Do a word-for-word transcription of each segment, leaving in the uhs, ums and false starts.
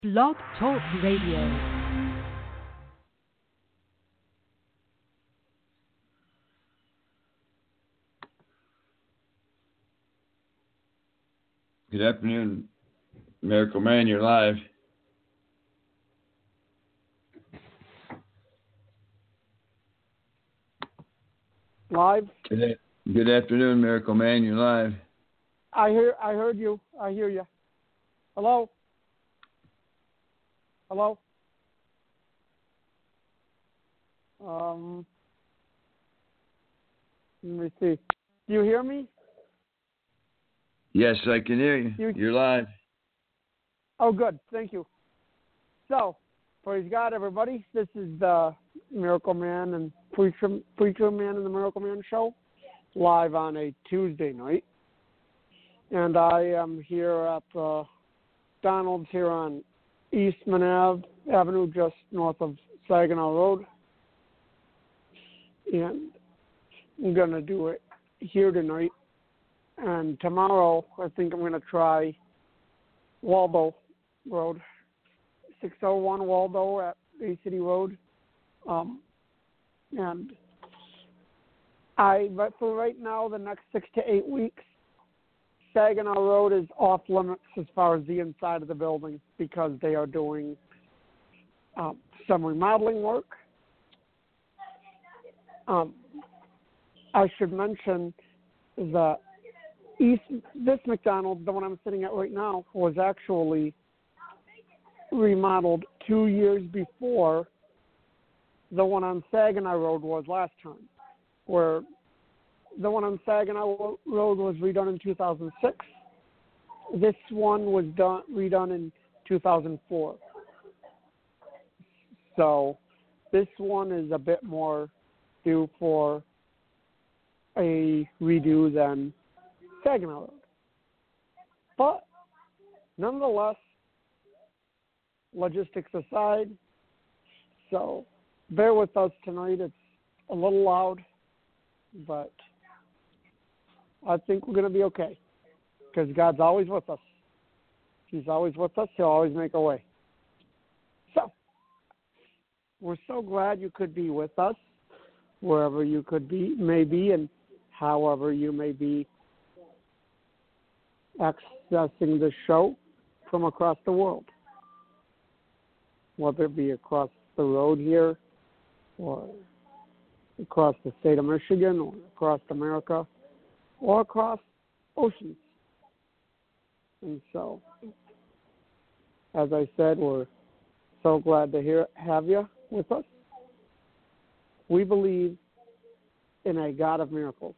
Blog Talk Radio. Good afternoon, Miracle Man. You're live. Live. Good, good afternoon, Miracle Man. You're live. I hear. I heard you. I hear you. Hello. Hello. Um. Let me see. Do you hear me? Yes, I can hear you. You- You're live. Oh, good. Thank you. So, praise God, everybody. This is the Miracle Man and Preacher, Preacher Man and the Miracle Man Show, live on a Tuesday night. And I am here at uh, Donald's here on Eastman Ave, Avenue, just north of Saginaw Road. And I'm going to do it here tonight. And tomorrow, I think I'm going to try Waldo Road, six oh one Waldo at Bay City Road. Um, and I, but for right now, the next six to eight weeks, Saginaw Road is off limits as far as the inside of the building because they are doing um, some remodeling work. Um, I should mention that East, this McDonald's, the one I'm sitting at right now, was actually remodeled two years before the one on Saginaw Road was last time, where the one on Saginaw Road was redone in two thousand six. This one was done redone in two thousand four. So this one is a bit more due for a redo than Saginaw Road. But nonetheless, logistics aside, so bear with us tonight. It's a little loud, but I think we're going to be okay because God's always with us. He's always with us. He'll always make a way. So we're so glad you could be with us wherever you could be, may be, and however you may be accessing the show from across the world, whether it be across the road here or across the state of Michigan or across America or across oceans. And so, as I said, we're so glad to hear, have you with us. We believe in a God of miracles.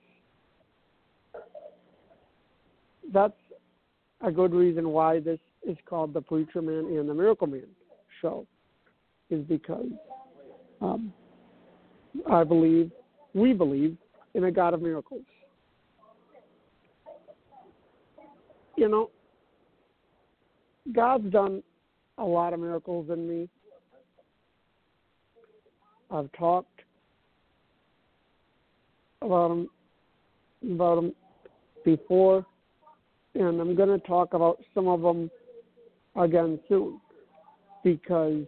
That's a good reason why this is called the Preacher Man and the Miracle Man Show, is because um, I believe, we believe in a God of miracles. You know, God's done a lot of miracles in me. I've talked about them, about them before, and I'm going to talk about some of them again soon, because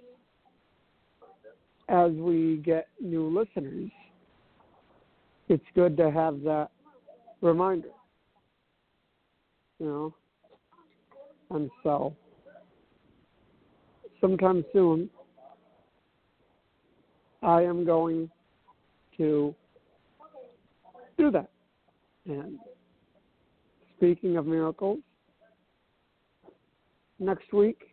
as we get new listeners, it's good to have that reminder, you know. And so, sometime soon, I am going to do that. And speaking of miracles, next week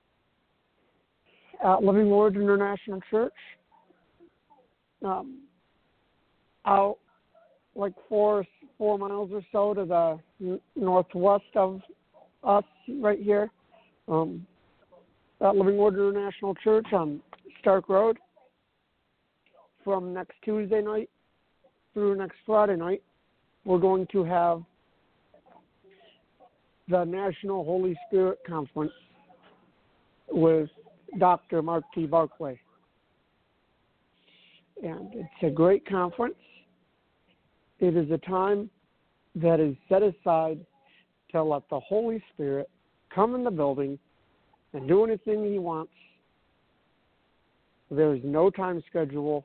at Living Word International Church, um, out like four four miles or so to the n- northwest of us, right here, um, at Living Word International Church on Stark Road, from next Tuesday night through next Friday night, we're going to have the National Holy Spirit Conference with Doctor Mark T. Barclay. And it's a great conference. It is a time that is set aside to let the Holy Spirit come in the building and do anything he wants. There's no time schedule.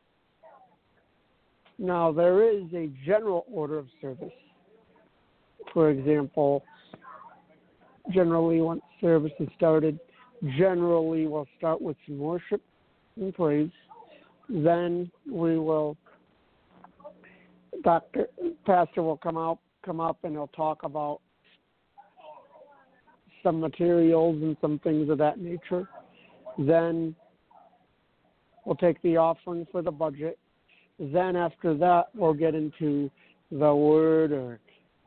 Now, there is a general order of service. For example, generally once service is started, generally we'll start with some worship and praise. Then we will, Doctor Pastor will come out, come up and he'll talk about some materials and some things of that nature. Then we'll take the offering for the budget. Then after that, we'll get into the word or,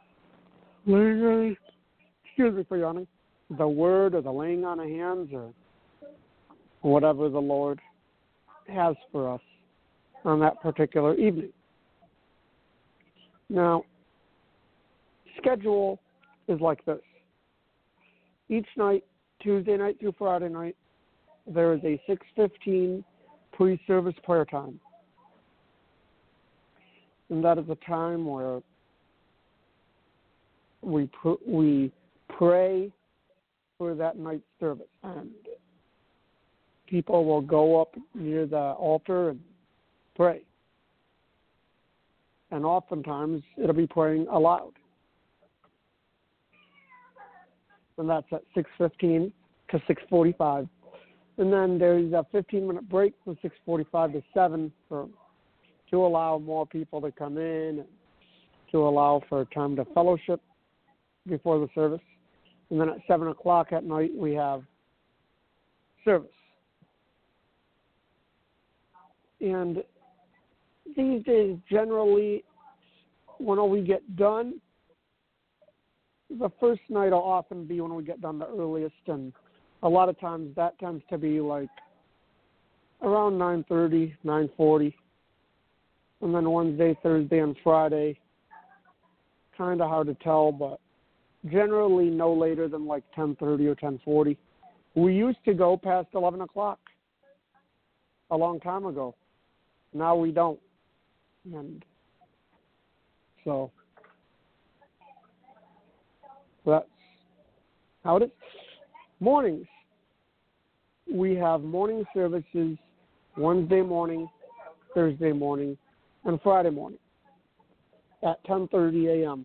excuse me for yawning, the word or the laying on of hands or whatever the Lord has for us on that particular evening. Now, schedule is like this. Each night, Tuesday night through Friday night, there is a six fifteen pre-service prayer time. And that is a time where we pr- we pray for that night's service. And people will go up near the altar and pray. And oftentimes, it'll be praying aloud. And that's at six fifteen to six forty-five. And then there's a fifteen-minute break from six forty-five to seven for, to allow more people to come in, to allow for time to fellowship before the service. And then at seven o'clock at night, we have service. And these days, generally, when we get done, the first night will often be when we get done the earliest, and a lot of times that tends to be like around nine thirty, nine forty. And then Wednesday, Thursday, and Friday, kind of hard to tell, but generally no later than like ten thirty or ten forty. We used to go past eleven o'clock a long time ago. Now we don't. And so that's how it is. Mornings. We have morning services Wednesday morning, Thursday morning, and Friday morning at ten thirty a.m.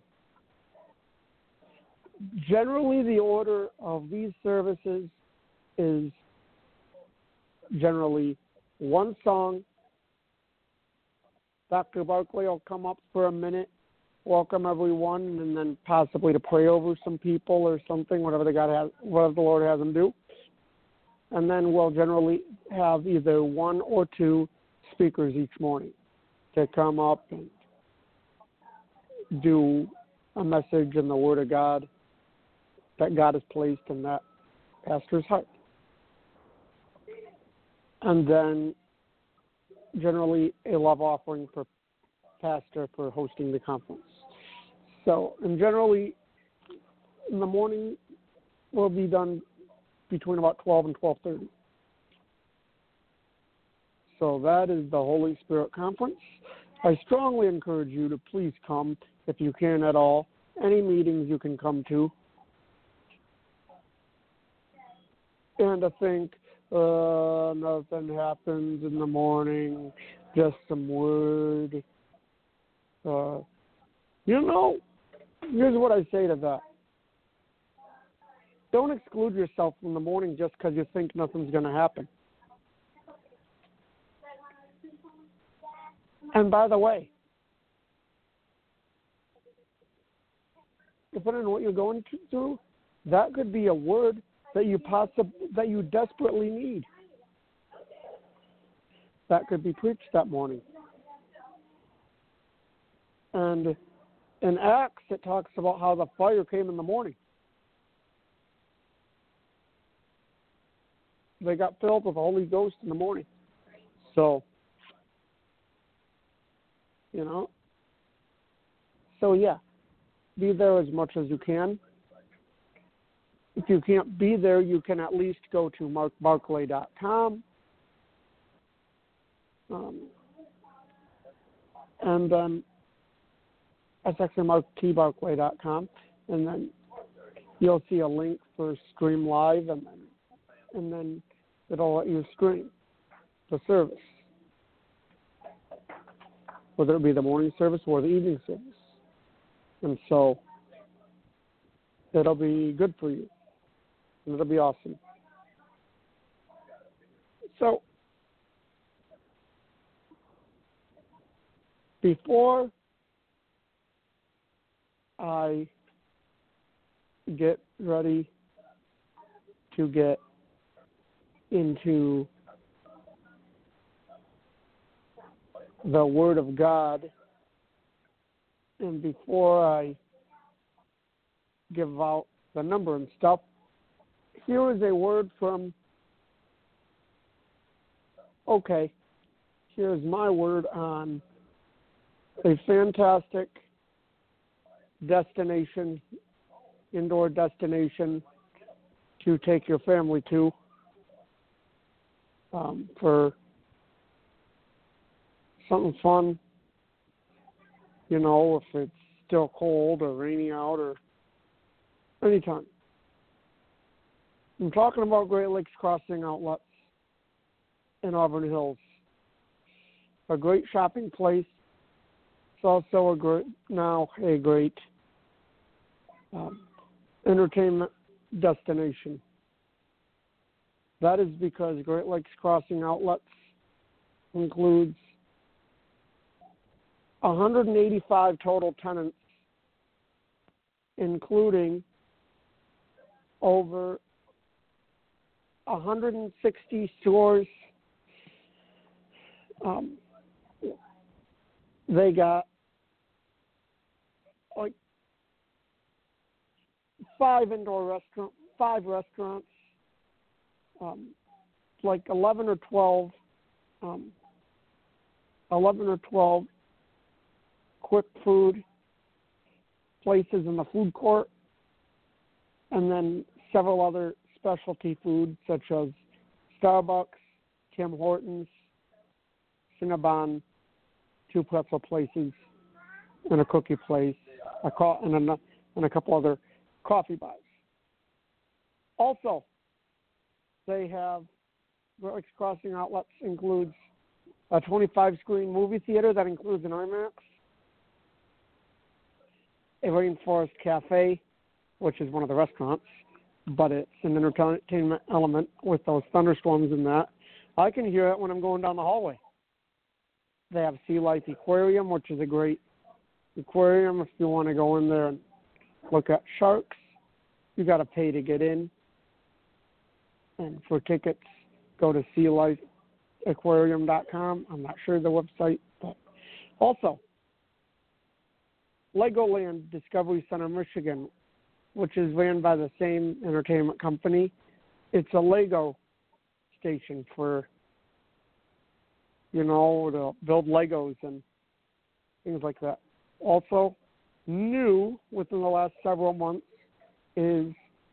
Generally, the order of these services is generally one song. Doctor Barclay will come up for a minute, welcome everyone, and then possibly to pray over some people or something, whatever the God has, whatever the Lord has them do. And then we'll generally have either one or two speakers each morning to come up and do a message in the Word of God that God has placed in that pastor's heart. And then generally a love offering for pastor for hosting the conference. So, and generally in the morning will be done between about twelve and twelve thirty. So that is the Holy Spirit Conference. I strongly encourage you to please come if you can at all. Any meetings you can come to. And I think uh, nothing happens in the morning, just some word. Uh, you know, here's what I say to that. Don't exclude yourself from the morning just because you think nothing's going to happen. And by the way, depending on what you're going through, that could be a word that you possibly that you desperately need. That could be preached that morning. And in Acts, it talks about how the fire came in the morning. They got filled with the Holy Ghost in the morning. So, you know. So, yeah, be there as much as you can. If you can't be there, you can at least go to mark barclay dot com. Um, and then that's actually mark t barclay dot com. And then you'll see a link for Stream Live and then and then it'll let you stream the service, whether it be the morning service or the evening service. And so it'll be good for you, and it'll be awesome. So before I get ready to get into the Word of God, and before I give out the number and stuff, here is a word from, okay, here's my word on a fantastic destination, indoor destination to take your family to um, for something fun, you know, if it's still cold or rainy out or anytime. I'm talking about Great Lakes Crossing Outlets in Auburn Hills. A great shopping place. It's also a great, now a great um, entertainment destination. That is because Great Lakes Crossing Outlets includes one hundred eighty-five total tenants, including over one hundred sixty stores. Um, they got like five indoor restaurant, five restaurants, um, like eleven or twelve, um, eleven or twelve quick food places in the food court, and then several other specialty foods such as Starbucks, Tim Hortons, Cinnabon, two pretzel places, and a cookie place, a co- and, a, and a couple other coffee bars. Also, they have, Great Lakes Crossing Outlets includes a twenty-five screen movie theater that includes an IMAX, a Rainforest Cafe, which is one of the restaurants, but it's an entertainment element with those thunderstorms and that. I can hear it when I'm going down the hallway. They have Sea Life Aquarium, which is a great aquarium if you want to go in there and look at sharks. You got to pay to get in. And for tickets, go to sea life aquarium dot com. I'm not sure the website, but also Legoland Discovery Center, Michigan, which is ran by the same entertainment company. It's a Lego station for, you know, to build Legos and things like that. Also, new within the last several months is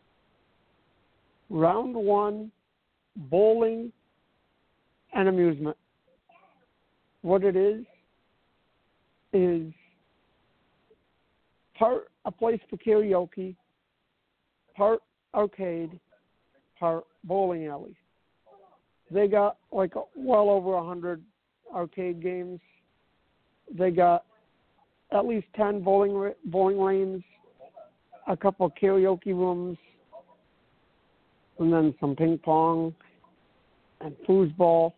Round One Bowling and Amusement. What it is, is part a place for karaoke, part arcade, part bowling alley. They got like well over a hundred arcade games. They got at least ten bowling bowling lanes, a couple of karaoke rooms, and then some ping pong and foosball.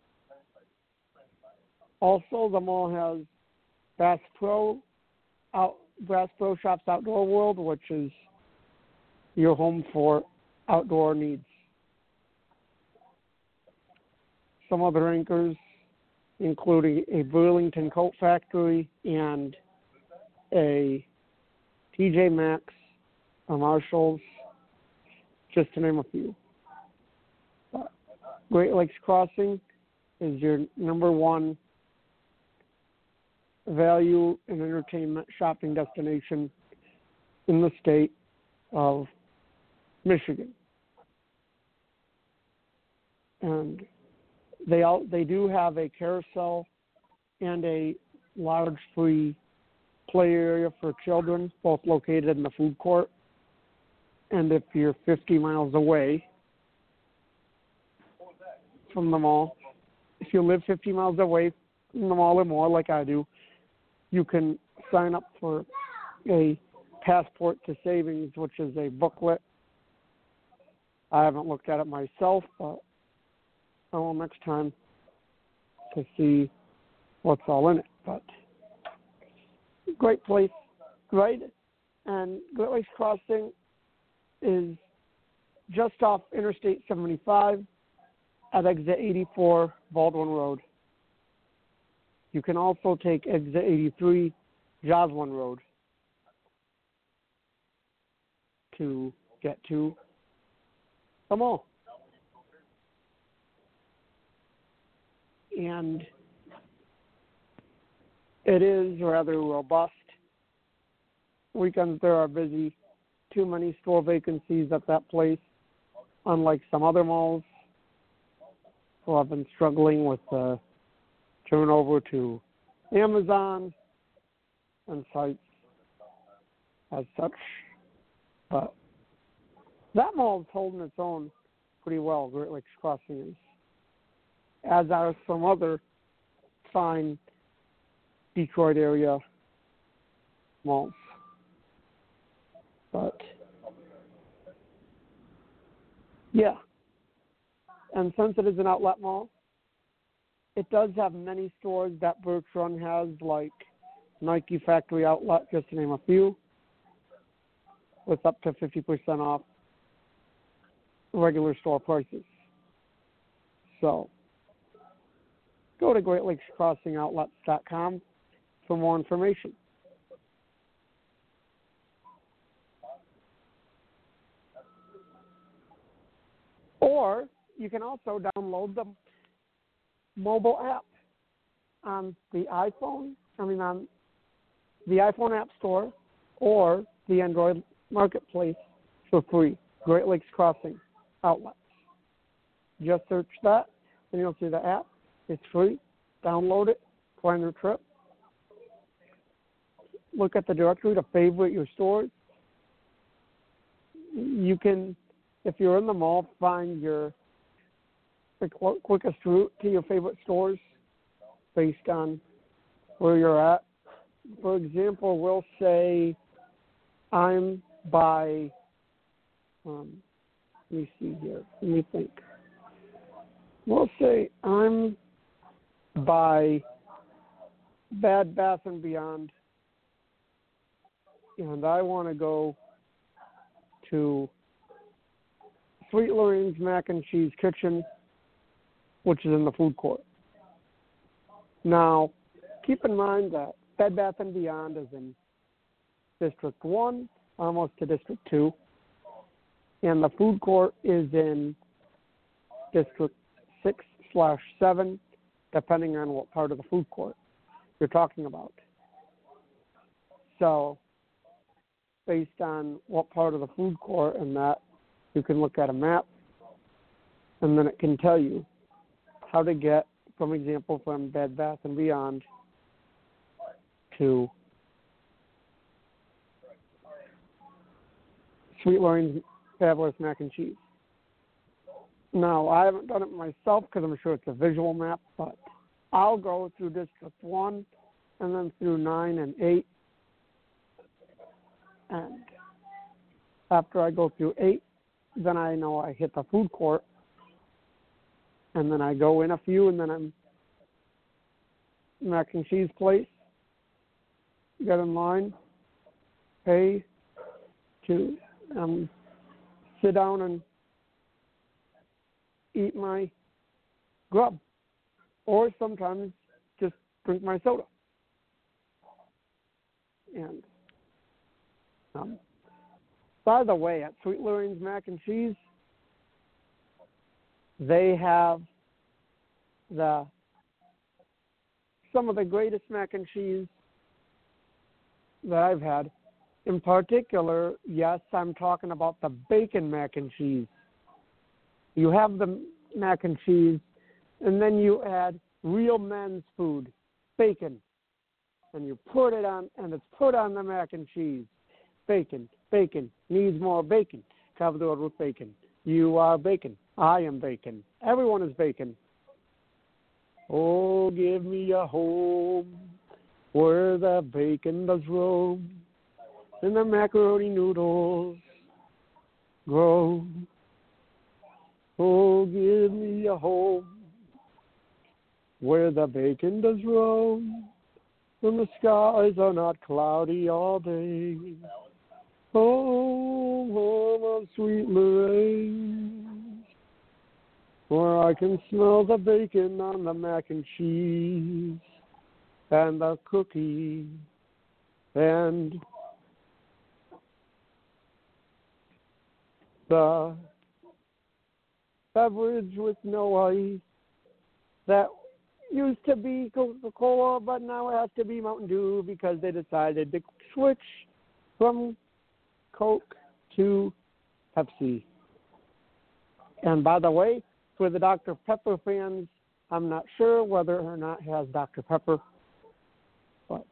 Also, the mall has Bass Pro out. Bass Pro Shops Outdoor World, which is your home for outdoor needs. Some other anchors, including a Burlington Coat Factory and a T J Maxx, a Marshalls, just to name a few. Uh, Great Lakes Crossing is your number one value and entertainment shopping destination in the state of Michigan. And they all, they do have a carousel and a large free play area for children, both located in the food court. And if you're fifty miles away, from the mall. If you live fifty miles away from the mall or more, like I do, you can sign up for a Passport to Savings, which is a booklet. I haven't looked at it myself, but I will next time to see what's all in it. But great place, right? And Great Lakes Crossing is just off Interstate seventy-five at exit eighty-four, Baldwin Road. You can also take exit eighty-three, Joslin Road, to get to the mall. And it is rather robust. Weekends there are busy. Too many store vacancies at that place, unlike some other malls who have been struggling with the turnover to Amazon and sites as such. But that mall is holding its own pretty well, Great Lakes Crossing is, as are some other fine Detroit area malls. But, yeah. And since it is an outlet mall, it does have many stores that Birch Run has, like Nike Factory Outlet, just to name a few, with up to fifty percent off regular store prices. So, go to Great Lakes Crossing Outlets dot com for more information. Or you can also download the mobile app on the iPhone, I mean on the iPhone App Store or the Android Marketplace for free. Great Lakes Crossing Outlets. Just search that and you'll see the app. It's free. Download it. Plan your trip. Look at the directory to favorite your stores. You can, if you're in the mall, find your the quickest route to your favorite stores based on where you're at. For example, we'll say I'm by, um, let me see here, let me think. We'll say I'm by Bed Bath and Beyond, and I want to go to Sweet Lorraine's Mac and Cheese Kitchen, which is in the food court. Now, keep in mind that Bed Bath and Beyond is in District one, almost to District two, and the food court is in District six slash seven, depending on what part of the food court you're talking about. So, based on what part of the food court and that, you can look at a map, and then it can tell you how to get, for example, from Bed Bath and Beyond to Sweet Lorraine's Fabulous Mac and Cheese. Now, I haven't done it myself because I'm sure it's a visual map, but I'll go through District one and then through nine and eight. And after I go through eight, then I know I hit the food court. And then I go in a few, and then I'm mac and cheese place. Get in line, pay, to um, sit down and eat my grub, or sometimes just drink my soda. And um, by the way, at Sweet Lorraine's Mac and Cheese, they have the some of the greatest mac and cheese that I've had. In particular, yes, I'm talking about the bacon mac and cheese. You have the mac and cheese, and then you add real men's food, bacon, and you put it on, and it's put on the mac and cheese. Bacon, bacon, needs more bacon. Cover the order with bacon. You are bacon. I am bacon. Everyone is bacon. Oh, give me a home where the bacon does roam and the macaroni noodles grow. Oh, give me a home where the bacon does roam and the skies are not cloudy all day. Oh, home of sweet Lorraine, where I can smell the bacon on the mac and cheese and the cookie and the beverage with no ice that used to be Coca-Cola, but now it has to be Mountain Dew because they decided to switch from Coke to Pepsi. And by the way, for the Doctor Pepper fans, I'm not sure whether or not it has Doctor Pepper, but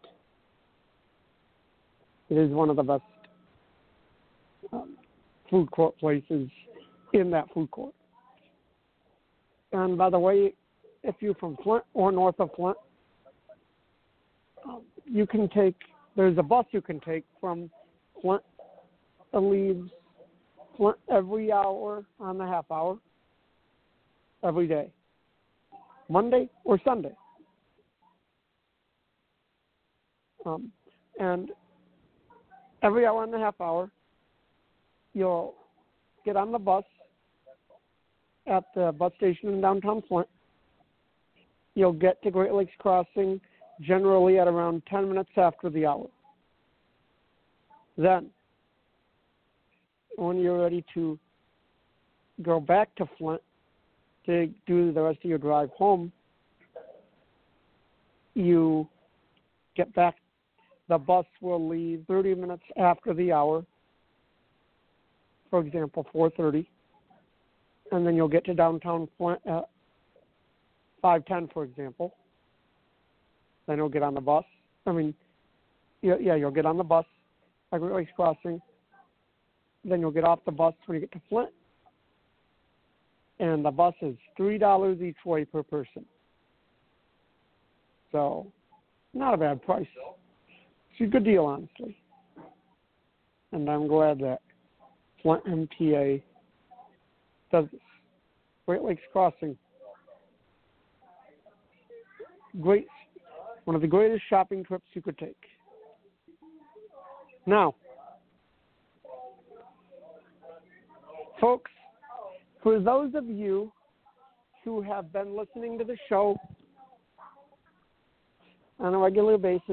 it is one of the best um, food court places in that food court. And by the way, if you're from Flint or north of Flint, um, you can take, there's a bus you can take from Flint that leaves Flint every hour on the half hour, every day, Monday or Sunday. Um, and every hour and a half hour, you'll get on the bus at the bus station in downtown Flint. You'll get to Great Lakes Crossing generally at around ten minutes after the hour. Then, when you're ready to go back to Flint to do the rest of your drive home, you get back. The bus will leave thirty minutes after the hour, for example, four thirty, and then you'll get to downtown Flint at five ten, for example. Then you'll get on the bus. I mean, yeah, yeah, you'll get on the bus at Great Lakes Crossing. Then you'll get off the bus when you get to Flint. And the bus is three dollars each way per person. So, not a bad price. It's a good deal, honestly. And I'm glad that Flint M T A does this. Great Lakes Crossing. Great, one of the greatest shopping trips you could take. Now, folks, for those of you who have been listening to the show on a regular basis,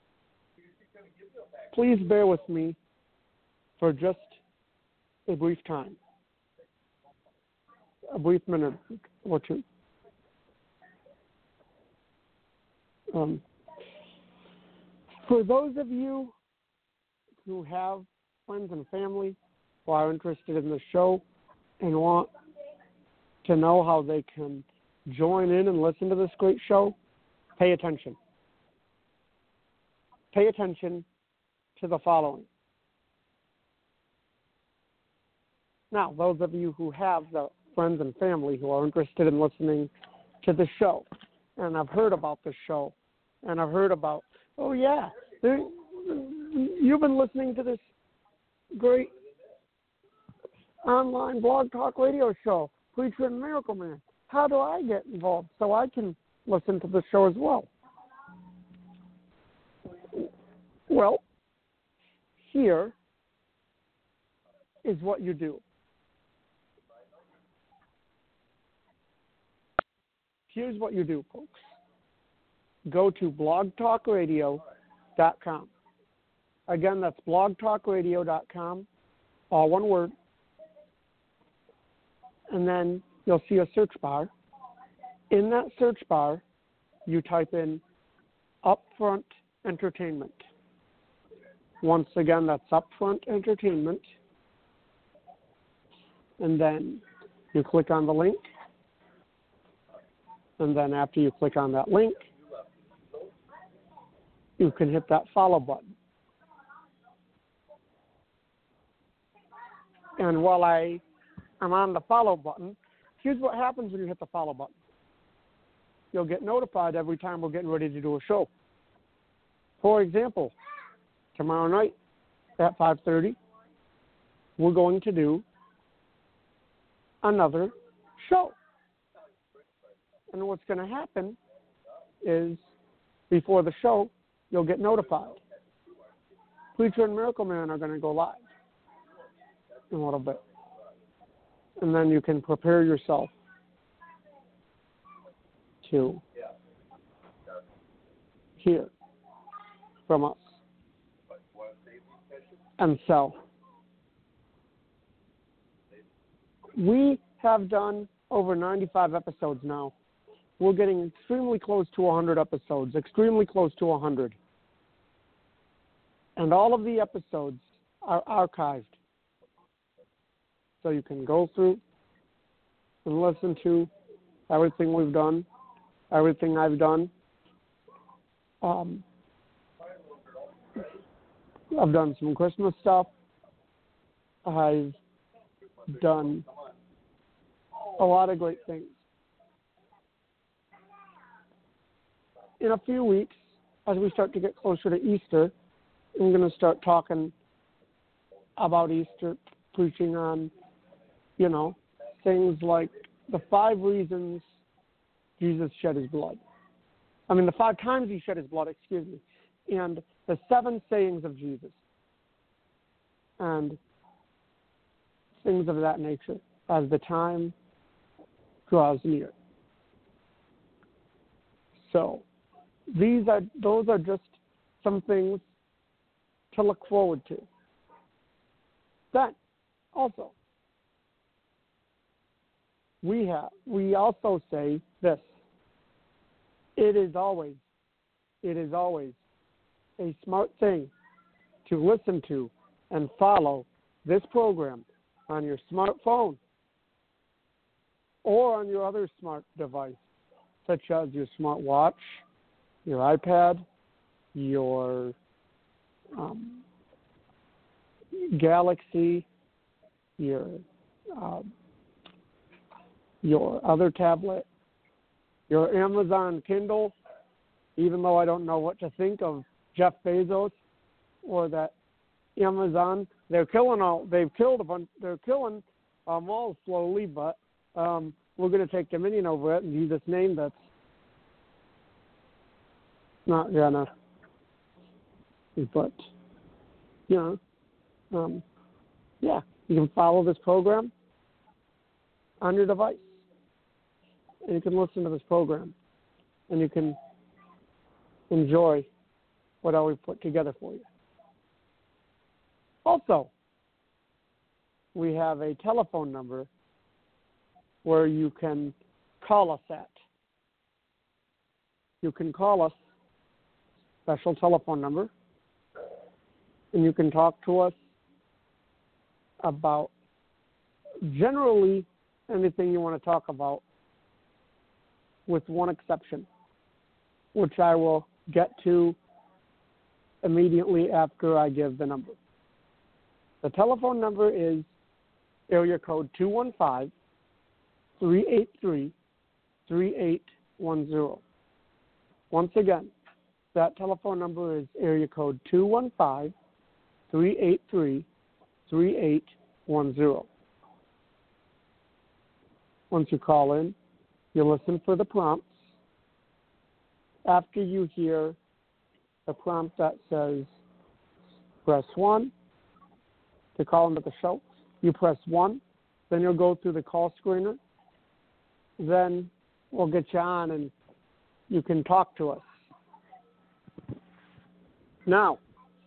please bear with me for just a brief time, a brief minute or two. Um, for those of you who have friends and family who are interested in the show and want to know how they can join in and listen to this great show, pay attention. Pay attention to the following. Now, those of you who have the friends and family who are interested in listening to the show, and I've heard about the show, and I've heard about, oh yeah, there, you've been listening to this great online blog talk radio show, Preacher and Miracle Man. How do I get involved so I can listen to the show as well? Well, here is what you do. Here's what you do, folks. Go to blog talk radio dot com. Again, that's blog talk radio dot com, all one word. And then you'll see a search bar. In that search bar, you type in Upfront Entertainment. Once again, that's Upfront Entertainment. And then you click on the link. And then after you click on that link, you can hit that follow button. And while I I'm on the follow button. Here's what happens when you hit the follow button. You'll get notified every time we're getting ready to do a show. For example, tomorrow night at five thirty, we're going to do another show. And what's going to happen is before the show, you'll get notified. Preacher and Miracle Man are going to go live in a little bit. And then you can prepare yourself to hear from us. And so, we have done over ninety-five episodes now. We're getting extremely close to one hundred episodes, extremely close to one hundred. And all of the episodes are archived. So you can go through and listen to everything we've done, everything I've done. Um, I've done some Christmas stuff. I've done a lot of great things. In a few weeks, as we start to get closer to Easter, I'm going to start talking about Easter, preaching on, you know, things like the five reasons Jesus shed his blood. I mean, the five times he shed his blood, excuse me, and the seven sayings of Jesus, and things of that nature as the time draws near. So, these are those are just some things to look forward to. Then, also, we have we also say this. It is always, it is always a smart thing to listen to and follow this program on your smartphone or on your other smart device, such as your smartwatch, your iPad, your um, Galaxy, your um, your other tablet, your Amazon Kindle, even though I don't know what to think of Jeff Bezos or that Amazon. They're killing all. They've killed a bunch. They're killing um, all slowly, but um, we're going to take dominion over it and use this name that's not gonna. But you know, um, yeah, you can follow this program on your device, and you can listen to this program, and you can enjoy what all we've put together for you. Also, we have a telephone number where you can call us at. You can call us, special telephone number, and you can talk to us about generally anything you want to talk about, with one exception, which I will get to immediately after I give the number. The telephone number is area code two one five, three eight three, three eight one zero. Once again, that telephone number is area code two one five, three eight three, three eight one zero. Once you call in, you listen for the prompts. After you hear the prompt that says press one to call into the show, you press one, then you'll go through the call screener. Then we'll get you on and you can talk to us. Now,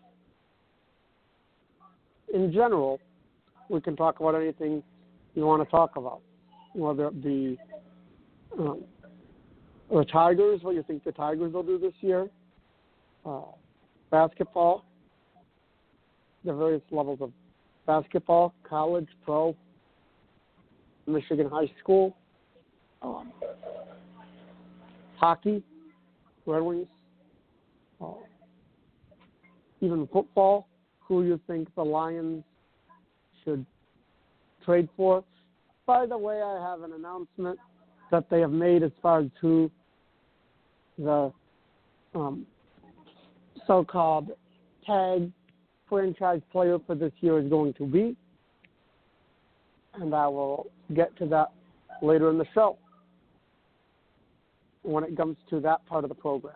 in general, we can talk about anything you want to talk about, whether it be um, the Tigers, what you think the Tigers will do this year, uh, basketball, the various levels of basketball, college, pro, Michigan high school, um, hockey, Red Wings, uh, even football, who you think the Lions should trade for. by the way, I have an announcement that they have made as far as who the um, so-called tag franchise player for this year is going to be. And I will get to that later in the show when it comes to that part of the program.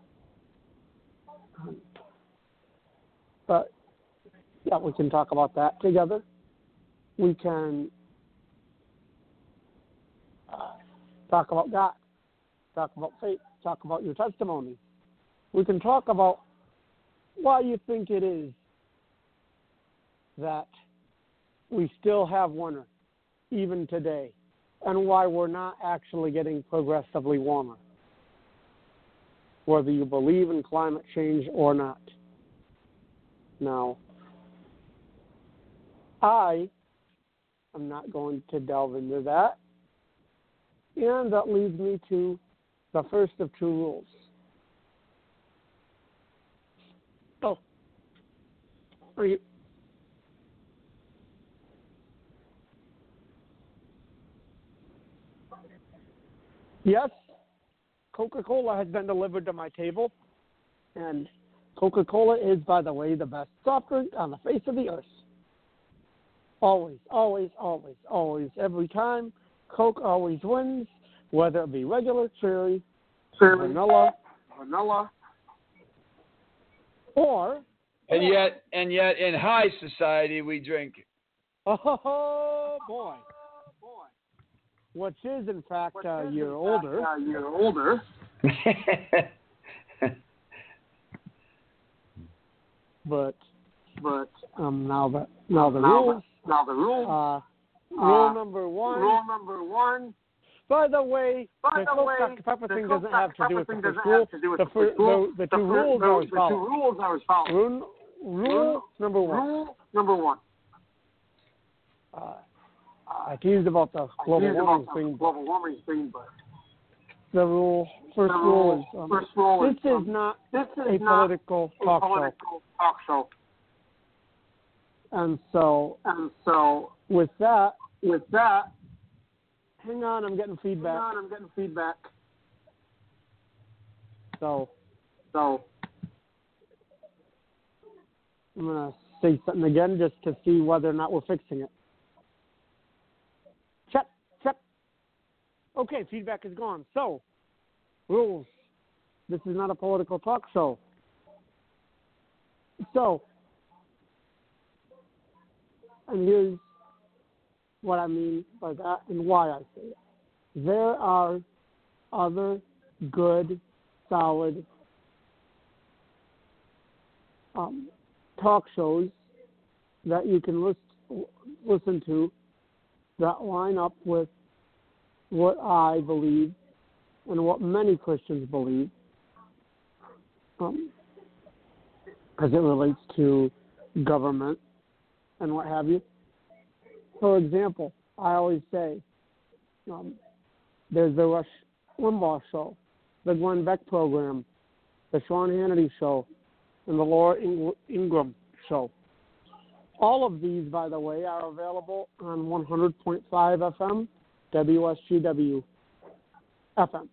Um, but, yeah, we can talk about that together. We can uh, talk about God, talk about faith, talk about your testimony. We can talk about why you think it is that we still have winter even today, and why we're not actually getting progressively warmer, whether you believe in climate change or not. Now, I am not going to delve into that, and that leads me to the first of two rules. Oh, are you? Yes, Coca-Cola has been delivered to my table, and Coca-Cola is, by the way, the best soft drink on the face of the earth. Always, always, always, always, every time, Coke always wins, whether it be regular, cherry, cherry vanilla, vanilla, or... And yet, and yet, in high society, we drink. Oh, boy. Which is, in fact, a year older. A year older. but, but um, now the now the now rules. The, now the rules. Uh, rule uh, number one. Rule number one. By the way, By the, the way, Doctor Pepper thing doesn't have to do with the first rule. The, fir- the, the, the two rules are as follows. The two rules are as follows. Rule, rule number one. Rule number one. Uh, I teased about the global warming thing. Global warming thing, but the rule, first the rule is, um, first rule this is, um, not this is a not political a talk political show. talk show. And so, and so, with that, with that, hang on, I'm getting feedback. Hang on, I'm getting feedback. So, so, I'm gonna say something again just to see whether or not we're fixing it. Okay, feedback is gone. So, rules. This is not a political talk show. So, and here's what I mean by that and why I say it. There are other good, solid um, talk shows that you can list, listen to that line up with what I believe and what many Christians believe um, as it relates to government and what have you. For example, I always say um, there's the Rush Limbaugh show, the Glenn Beck program, the Sean Hannity show, and the Laura Ing- Ingraham show. All of these, by the way, are available on one hundred point five F M, W S G W F M.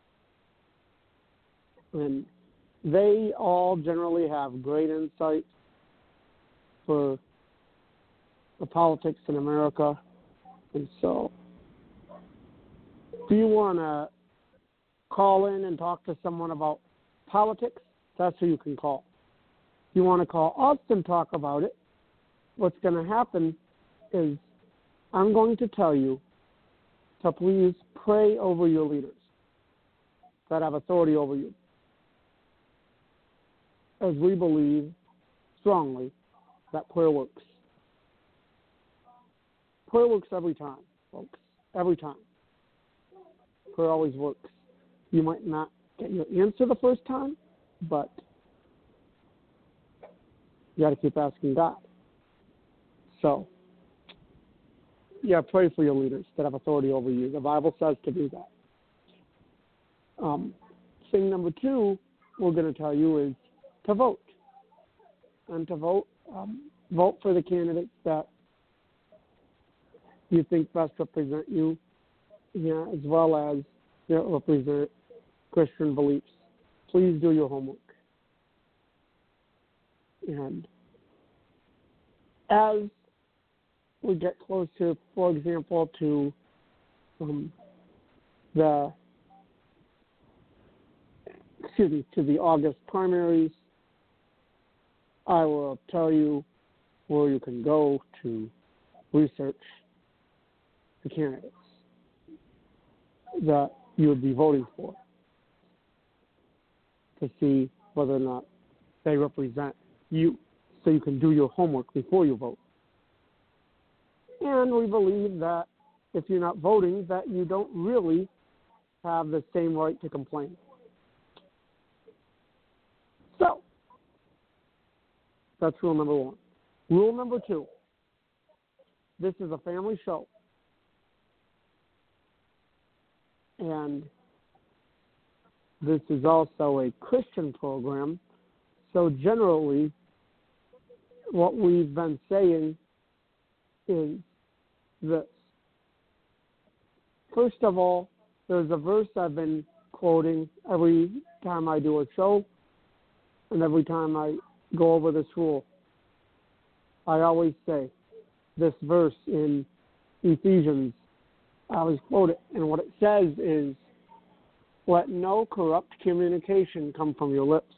And they all generally have great insight for the politics in America. And so, do you want to call in and talk to someone about politics? That's who you can call. If you want to call us and talk about it, what's going to happen is I'm going to tell you to please pray over your leaders that have authority over you, as we believe strongly that prayer works. Prayer works every time, folks, every time. Prayer always works. You might not get your answer the first time, but you got to keep asking God. So, yeah, pray for your leaders that have authority over you. The Bible says to do that. Um, thing number two we're going to tell you is to vote. And to vote, um, vote for the candidates that you think best represent you, yeah, as well as you know, represent Christian beliefs. Please do your homework. And as we get closer, for example, to um, the excuse me, to the August primaries, I will tell you where you can go to research the candidates that you would be voting for to see whether or not they represent you, so you can do your homework before you vote. And we believe that if you're not voting, that you don't really have the same right to complain. So, that's rule number one. Rule number two, this is a family show. And this is also a Christian program. So generally, what we've been saying is this. First of all, there's a verse I've been quoting every time I do a show and every time I go over this rule. I always say this verse in Ephesians. I always quote it, and what it says is, let no corrupt communication come from your lips.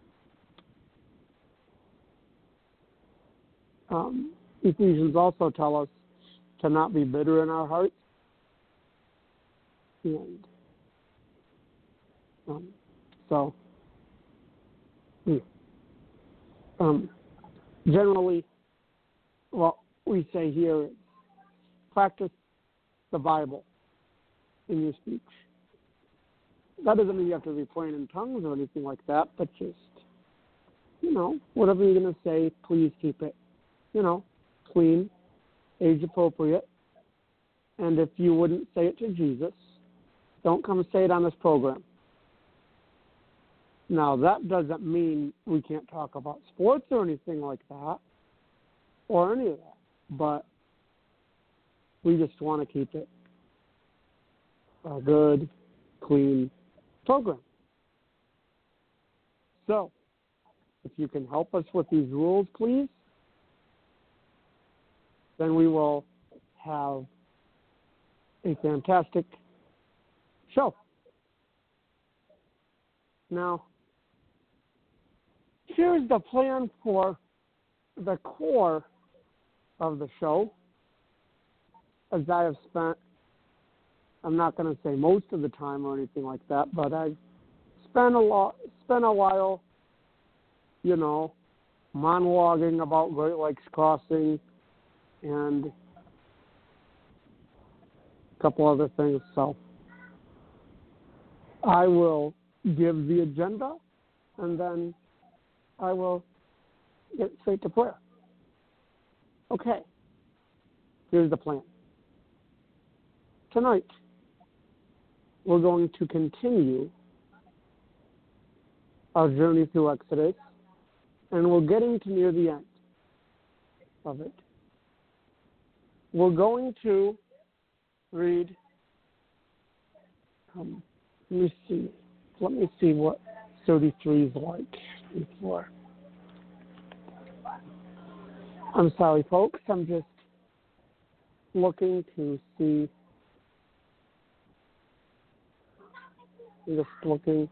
Um, Ephesians also tell us to not be bitter in our hearts. And um, so, hmm. um, generally, what we say here is practice the Bible in your speech. That doesn't mean you have to be praying in tongues or anything like that, but just, you know, whatever you're going to say, please keep it, you know, clean, age appropriate. And if you wouldn't say it to Jesus, don't come say it on this program. Now, that doesn't mean we can't talk about sports or anything like that, or any of that, but we just want to keep it a good, clean program. So, if you can help us with these rules, please, then we will have a fantastic show. Now, here's the plan for the core of the show. As I have spent, I'm not going to say most of the time or anything like that, but I've spent a lot, spent a while, you know, monologuing about Great Lakes Crossing and a couple other things. So I will give the agenda, and then I will get straight to prayer. Okay, here's the plan. Tonight, we're going to continue our journey through Exodus, and we're getting to near the end of it. We're going to read, um, let me see, let me see what thirty-three is like before. I'm sorry, folks, I'm just looking to see. I'm just looking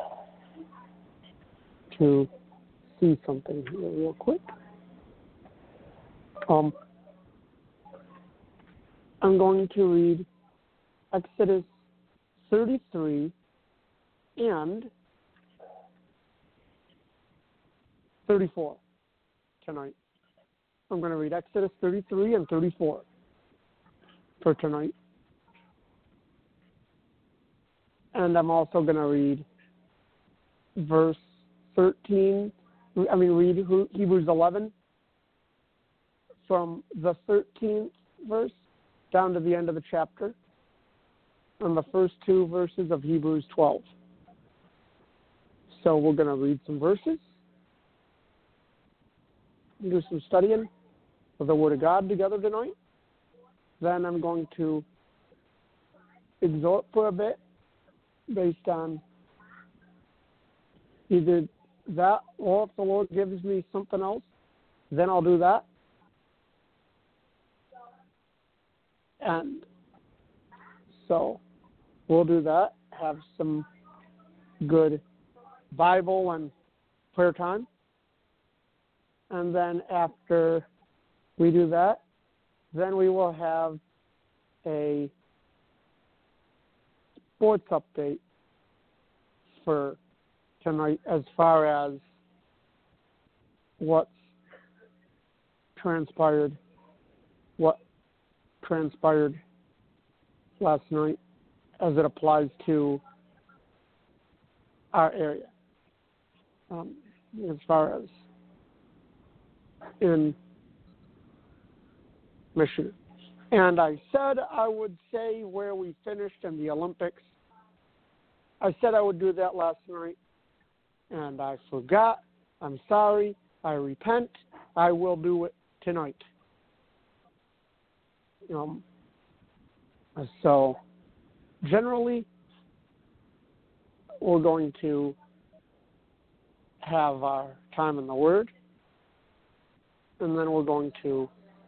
to see something here real quick. Um, I'm going to read Exodus thirty-three and thirty-four tonight. I'm going to read Exodus thirty-three and thirty-four for tonight. And I'm also going to read verse thirteen, I mean, read Hebrews eleven from the thirteenth verse down to the end of the chapter, and the first two verses of Hebrews twelve. So we're going to read some verses, do some studying of the Word of God together tonight, then I'm going to exhort for a bit based on either that or if the Lord gives me something else, then I'll do that. And so we'll do that, have some good Bible and prayer time. And then after we do that, then we will have a sports update for tonight as far as what's transpired, what transpired last night as it applies to our area. Um, as far as in Michigan. And I said I would say where we finished in the Olympics. I said I would do that last night, and I forgot. I'm sorry. I repent. I will do it tonight. Um, so, generally, we're going to have our time in the Word, and then we're going to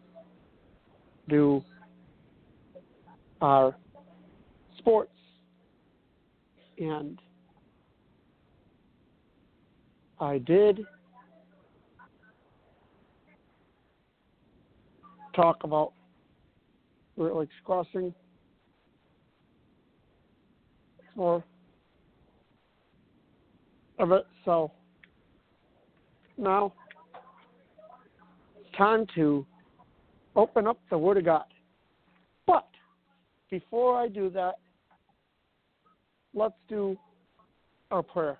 do our sports. And I did talk about Great Lakes Crossing for a bit, so now it's time to open up the Word of God. But before I do that, let's do our prayer.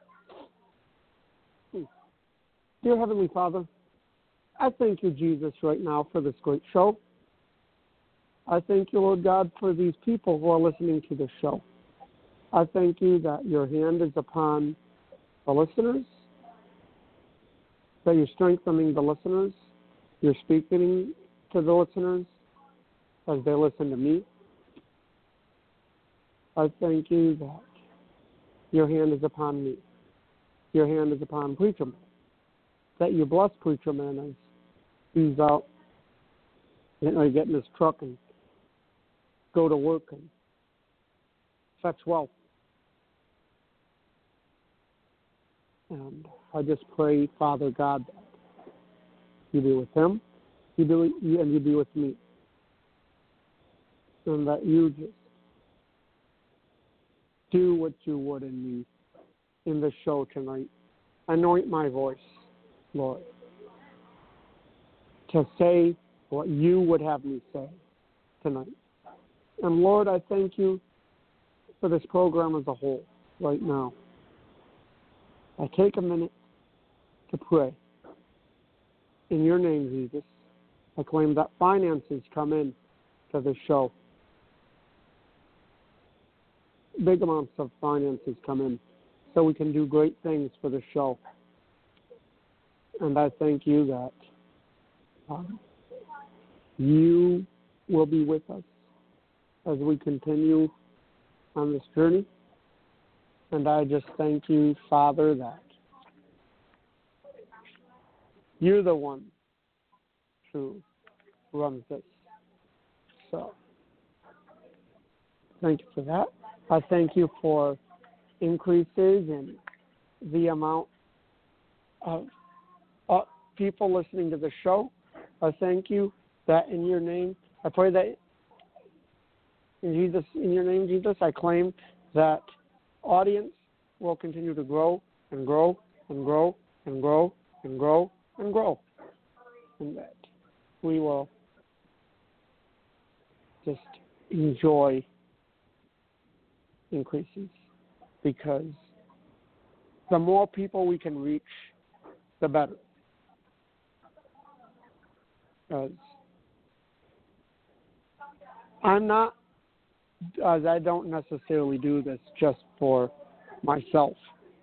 Dear Heavenly Father, I thank you, Jesus, right now for this great show. I thank you, Lord God, for these people who are listening to this show. I thank you that your hand is upon the listeners, that you're strengthening the listeners, you're speaking to the listeners as they listen to me. I thank you that your hand is upon me. Your hand is upon Preacher Man. That you bless Preacher Man as he's out, you know, get in his truck and go to work and fetch wealth. And I just pray, Father God, that you be with him, you be, and you be with me. And that you just do what you would in me in the show tonight. Anoint my voice, Lord, to say what you would have me say tonight. And Lord, I thank you for this program as a whole right now. I take a minute to pray. In your name, Jesus, I claim that finances come in to this show. Big amounts of finances come in so we can do great things for the show. And I thank you that um, you will be with us as we continue on this journey. And I just thank you, Father, that you're the one who runs this. So, thank you for that. I thank you for increases in the amount of uh, people listening to the show. I thank you that in your name, I pray that in Jesus, in your name, Jesus, I claim that audience will continue to grow and grow and grow and grow and grow and grow, and that we will just enjoy increases, because the more people we can reach, the better. Because I'm not, as I don't necessarily do this just for myself,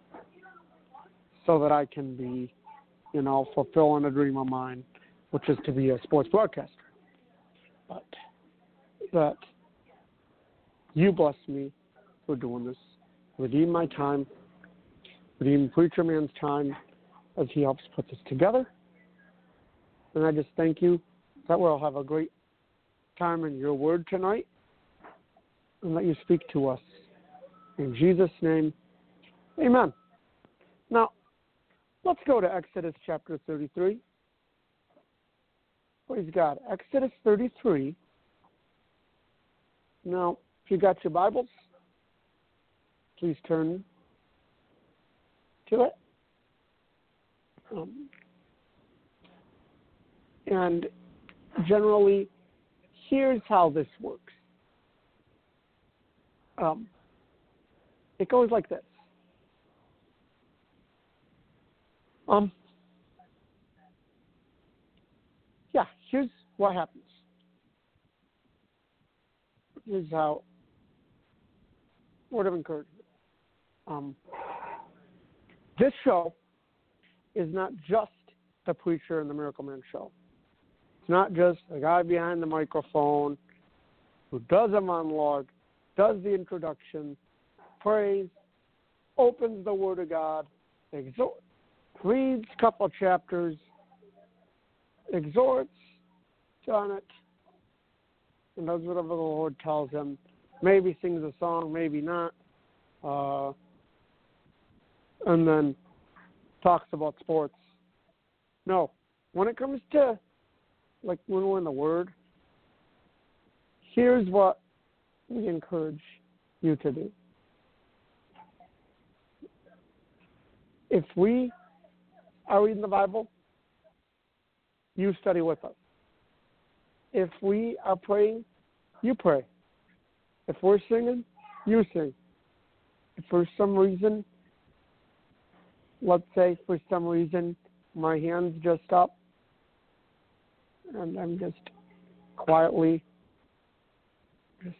so that I can be, you know, fulfilling a dream of mine, which is to be a sports broadcaster. But that you bless me for doing this. Redeem my time. Redeem Preacher Man's time as he helps put this together. And I just thank you that we'll have a great time in your word tonight and that you speak to us. In Jesus' name, amen. Now, let's go to Exodus chapter thirty-three. Praise God. Exodus thirty-three. Now, if you got your Bibles, please turn to it. Um, and generally, here's how this works. Um, it goes like this. Um, yeah, here's what happens. Here's how, word of encouragement. Um, this show is not just the Preacher and the Miracle Man show. It's not just a guy behind the microphone who does a monologue, does the introduction, prays, opens the Word of God, exhorts, reads a couple of chapters, exhorts on it, and does whatever the Lord tells him. Maybe sings a song, maybe not. Uh, and then talks about sports. No. When it comes to, like, when we're in the Word, here's what we encourage you to do. If we are reading the Bible, you study with us. If we are praying, you pray. If we're singing, you sing. If for some reason, let's say for some reason, my hand's just up and I'm just quietly just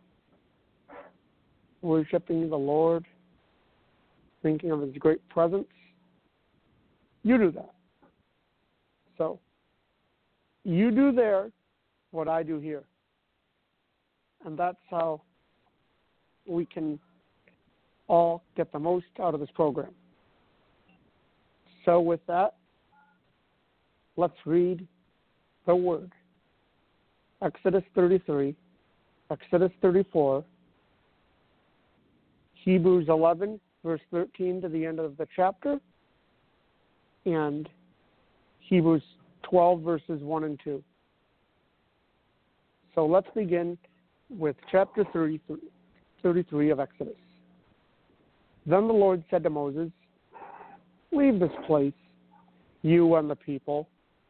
worshiping the Lord, thinking of His great presence, you do that. So, you do there what I do here. And that's how we can all get the most out of this program. So with that, let's read the Word. Exodus thirty-three, Exodus thirty-four, Hebrews eleven, verse thirteen to the end of the chapter, and Hebrews twelve, verses one and two. So let's begin with chapter thirty-three, thirty-three of Exodus. Then the Lord said to Moses, "Leave this place, you and the people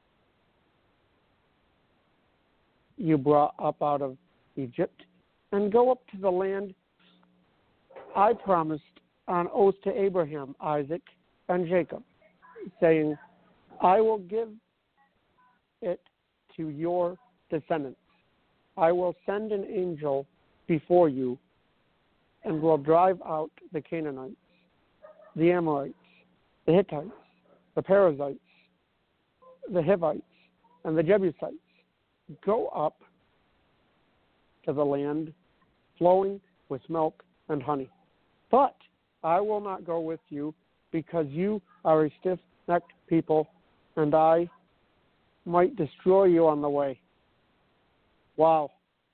you brought up out of Egypt, and go up to the land I promised on oath to Abraham, Isaac, and Jacob, saying, I will give it to your descendants. I will send an angel before you and will drive out the Canaanites, the Amorites, the Hittites, the Perizzites, the Hivites, and the Jebusites. Go up to the land flowing with milk and honey. But I will not go with you because you are a stiff-necked people, and I might destroy you on the way." Wow.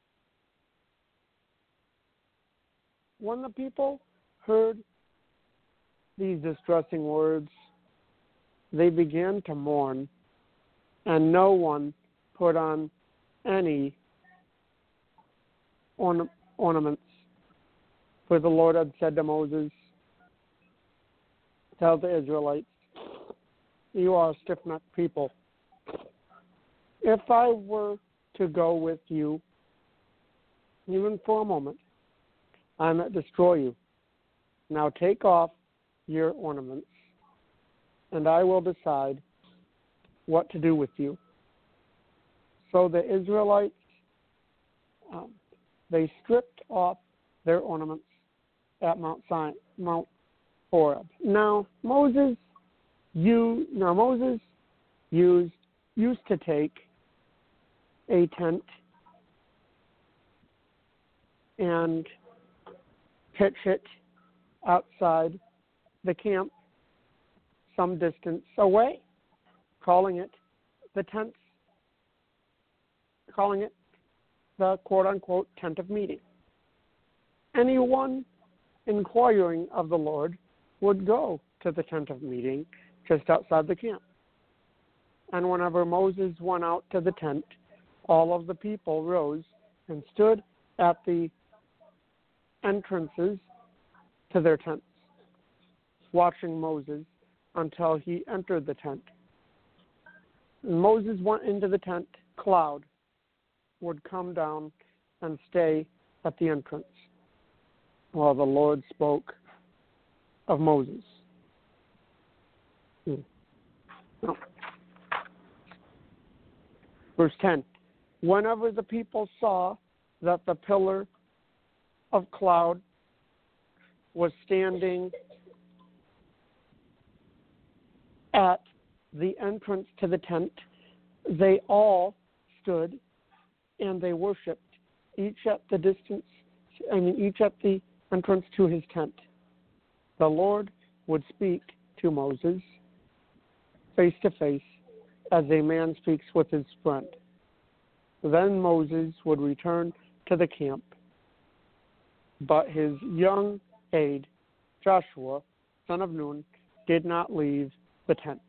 When the people heard these distressing words, they began to mourn, and no one put on any orna- ornaments. For the Lord had said to Moses, "Tell the Israelites, you are a stiff-necked people. If I were to go with you, even for a moment, I might destroy you. Now take off your ornaments, and I will decide what to do with you." So the Israelites, um, they stripped off their ornaments at Mount Sinai, Mount Horeb. Now Moses, you now Moses used used to take a tent and pitch it outside the camp some distance away, calling it the tents, calling it the quote-unquote tent of meeting. Anyone inquiring of the Lord would go to the tent of meeting just outside the camp. And whenever Moses went out to the tent, all of the people rose and stood at the entrances to their tents, watching Moses until he entered the tent. And Moses went into the tent, cloud would come down and stay at the entrance while the Lord spoke of Moses. Hmm. No. Verse ten, whenever the people saw that the pillar of cloud was standing at the entrance to the tent, they all stood and they worshipped, each at the distance, I mean, each at the entrance to his tent. The Lord would speak to Moses face to face as a man speaks with his friend. Then Moses would return to the camp, but his young aide, Joshua, son of Nun, did not leave the tent.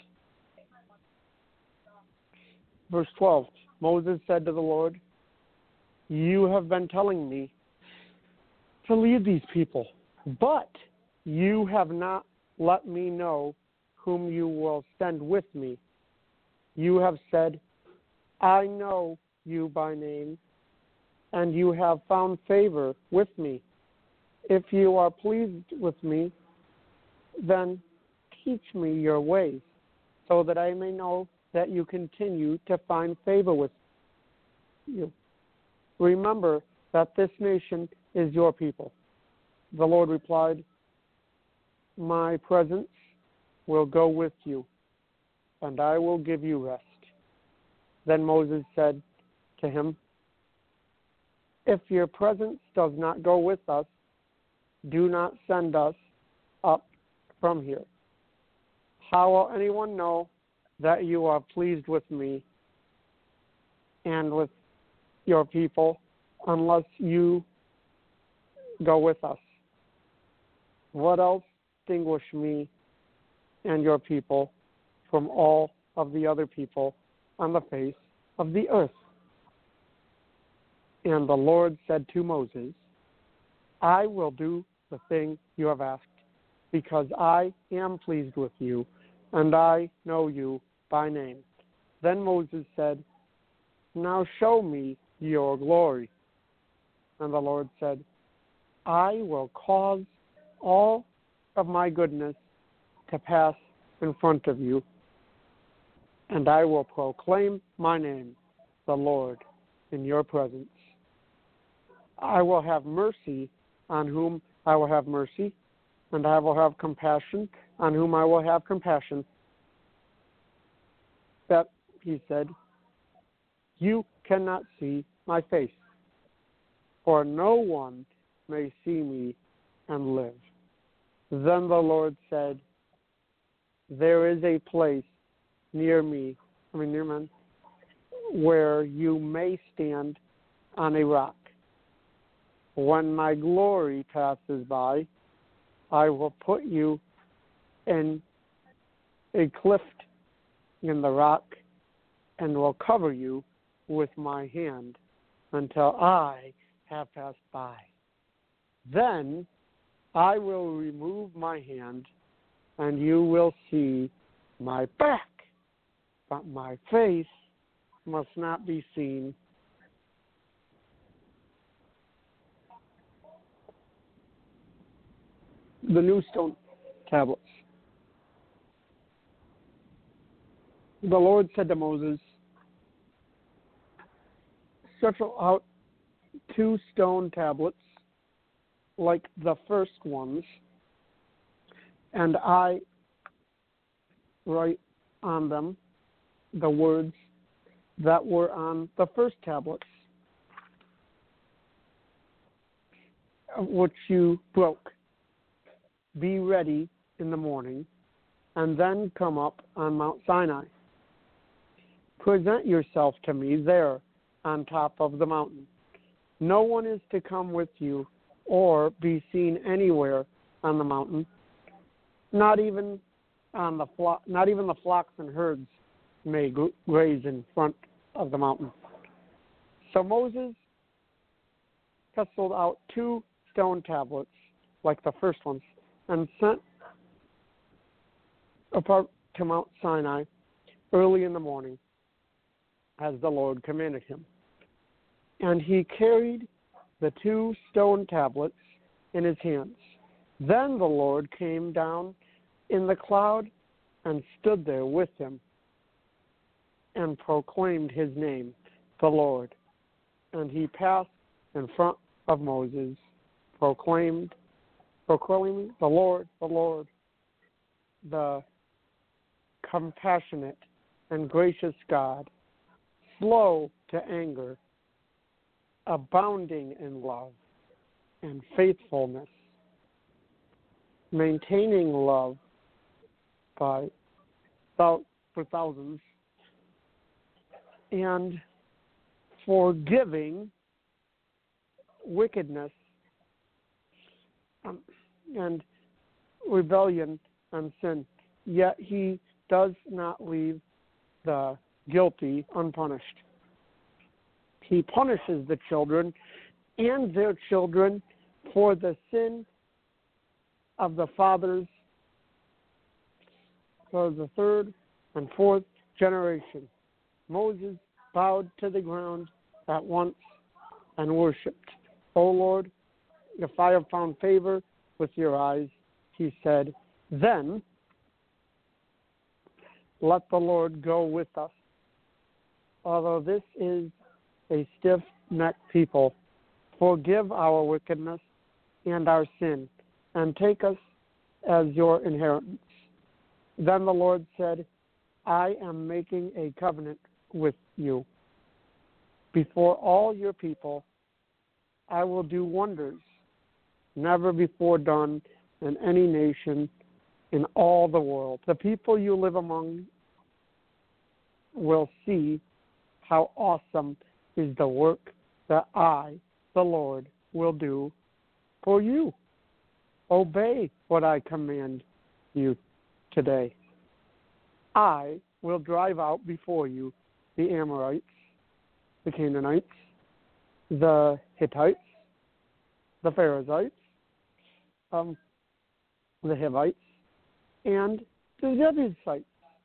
Verse twelve, Moses said to the Lord, you have been telling me to lead these people, but you have not let me know whom you will send with me. You have said, I know you by name, and you have found favor with me. If you are pleased with me, then teach me your ways, so that I may know that you continue to find favor with you. Remember that this nation is your people. The Lord replied, my presence will go with you, and I will give you rest. Then Moses said to him, if your presence does not go with us, do not send us up from here. How will anyone know that you are pleased with me and with your people unless you go with us? What else distinguish me and your people from all of the other people on the face of the earth? And the Lord said to Moses, I will do the thing you have asked, because I am pleased with you, and I know you by name. Then Moses said, now show me your glory. And the Lord said, I will cause all of my goodness to pass in front of you, and I will proclaim my name, the Lord, in your presence. I will have mercy on whom I will have mercy, and I will have compassion on whom I will have compassion. That, he said, you cannot see my face, for no one may see me and live. Then the Lord said, there is a place near me, I mean near me, where you may stand on a rock. When my glory passes by, I will put you in a cleft in the rock and will cover you with my hand until I have passed by. Then I will remove my hand and you will see my back, but my face must not be seen. The new stone tablets. The Lord said to Moses, stretch out two stone tablets like the first ones, and I write on them the words that were on the first tablets. which you broke. Be ready in the morning, and then come up on Mount Sinai. Present yourself to me there on top of the mountain. No one is to come with you or be seen anywhere on the mountain, not even on the flock, not even the flocks and herds may graze in front of the mountain. So Moses penciled out two stone tablets like the first ones and sent apart to Mount Sinai early in the morning as the Lord commanded him. And he carried the two stone tablets in his hands. Then the Lord came down in the cloud and stood there with him and proclaimed his name, the Lord. And he passed in front of Moses, proclaimed, proclaiming, the Lord, the Lord, the compassionate and gracious God, slow to anger, abounding in love and faithfulness, maintaining love by thou- for thousands, and forgiving wickedness um, and rebellion and sin. Yet he does not leave the guilty unpunished. He punishes the children and their children for the sin of the fathers for the third and fourth generation. Moses bowed to the ground at once and worshipped. O Lord, if I have found favor with your eyes, he said, then let the Lord go with us. Although this is a stiff-necked people, forgive our wickedness and our sin, and take us as your inheritance. Then the Lord said, I am making a covenant with you. Before all your people, I will do wonders never before done in any nation in all the world. The people you live among will see how awesome is the work that I, the Lord, will do for you. Obey what I command you today. I will drive out before you the Amorites, the Canaanites, the Hittites, the Perizzites, um, the Hivites, and the Jebusites.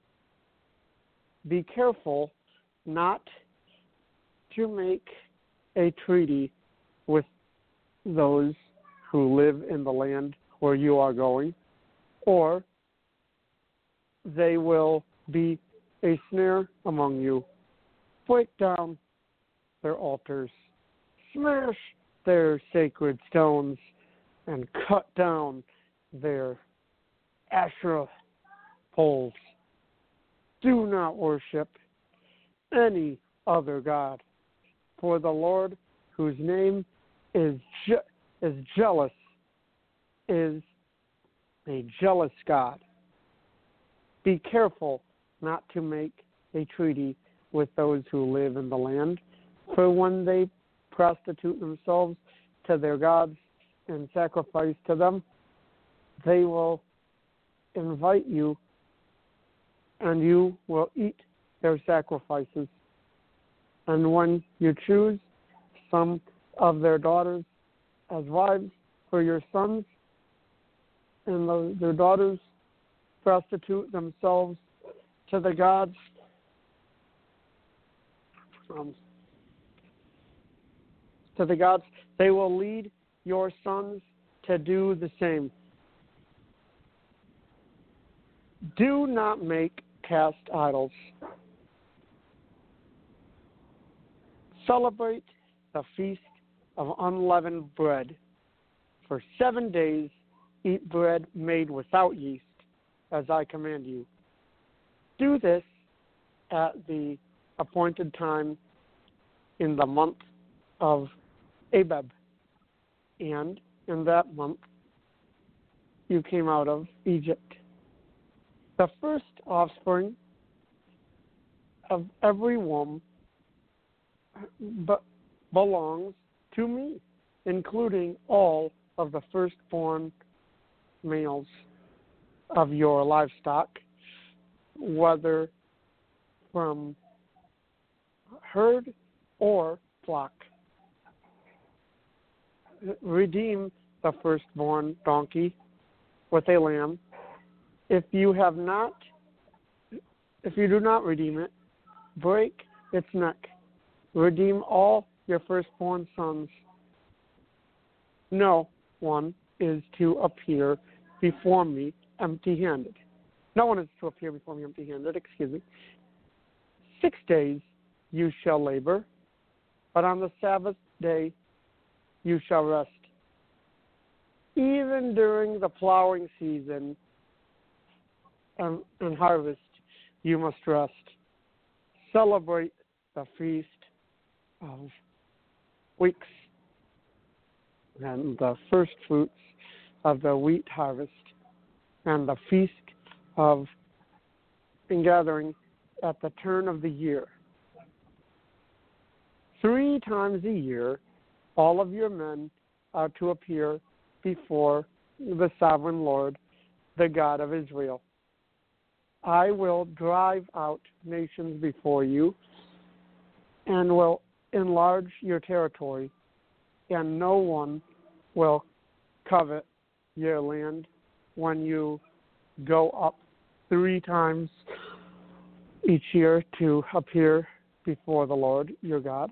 Be careful not to make a treaty with those who live in the land where you are going, or they will be a snare among you. Break down their altars, smash their sacred stones, and cut down their Asherah poles. Do not worship any other god, for the Lord, whose name is je- is jealous, is a jealous God. Be careful not to make a treaty with those who live in the land, for when they prostitute themselves to their gods and sacrifice to them, they will invite you, and you will eat their sacrifices. And when you choose some of their daughters as wives for your sons, and the, their daughters prostitute themselves to the gods, um, to the gods, they will lead your sons to do the same. Do not make cast idols. Celebrate the feast of unleavened bread. For seven days, eat bread made without yeast, as I command you. Do this at the appointed time in the month of Abib, and in that month you came out of Egypt. The first offspring of every womb but belongs to me, including all of the firstborn males of your livestock, whether from herd or flock. Redeem the firstborn donkey with a lamb. If you have not, if you do not redeem it, break its neck. Redeem all your firstborn sons. No one is to appear before me empty-handed. No one is to appear before me empty-handed, excuse me. Six days you shall labor, but on the Sabbath day you shall rest. Even during the plowing season and, and harvest, you must rest. Celebrate the feast of weeks and the first fruits of the wheat harvest and the feast of ingathering at the turn of the year. Three times a year, all of your men are to appear before the sovereign Lord, the God of Israel. I will drive out nations before you and will enlarge your territory, and no one will covet your land when you go up three times each year to appear before the Lord your God.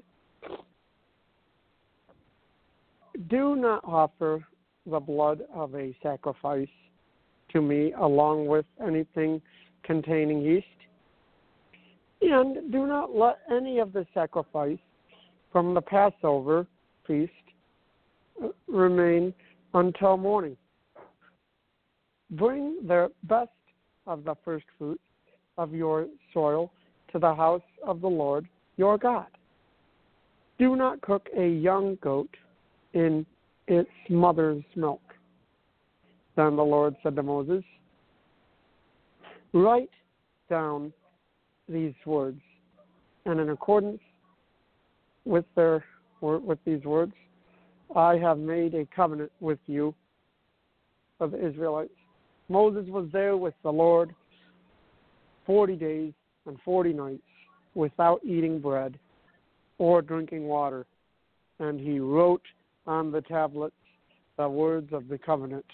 Do not offer the blood of a sacrifice to me along with anything containing yeast, and do not let any of the sacrifice from the Passover feast remain until morning. Bring the best of the first fruit of your soil to the house of the Lord your God. Do not cook a young goat in its mother's milk. Then the Lord said to Moses, write down these words, and in accordance with their with these words, I have made a covenant with you of the Israelites. Moses was there with the Lord forty days and forty nights without eating bread or drinking water, and he wrote on the tablets the words of the covenant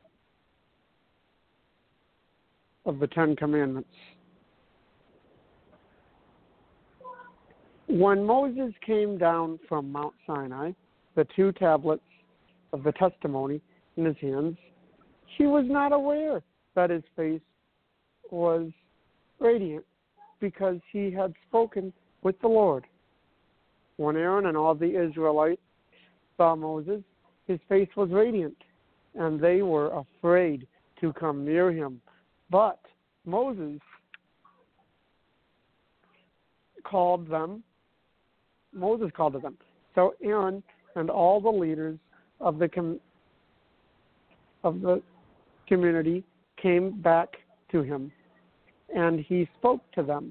of the Ten Commandments. When Moses came down from Mount Sinai, the two tablets of the testimony in his hands, he was not aware that his face was radiant because he had spoken with the Lord. When Aaron and all the Israelites saw Moses, his face was radiant, and they were afraid to come near him. But Moses called them, Moses called to them. So Aaron and all the leaders of the com- of the community came back to him, and he spoke to them.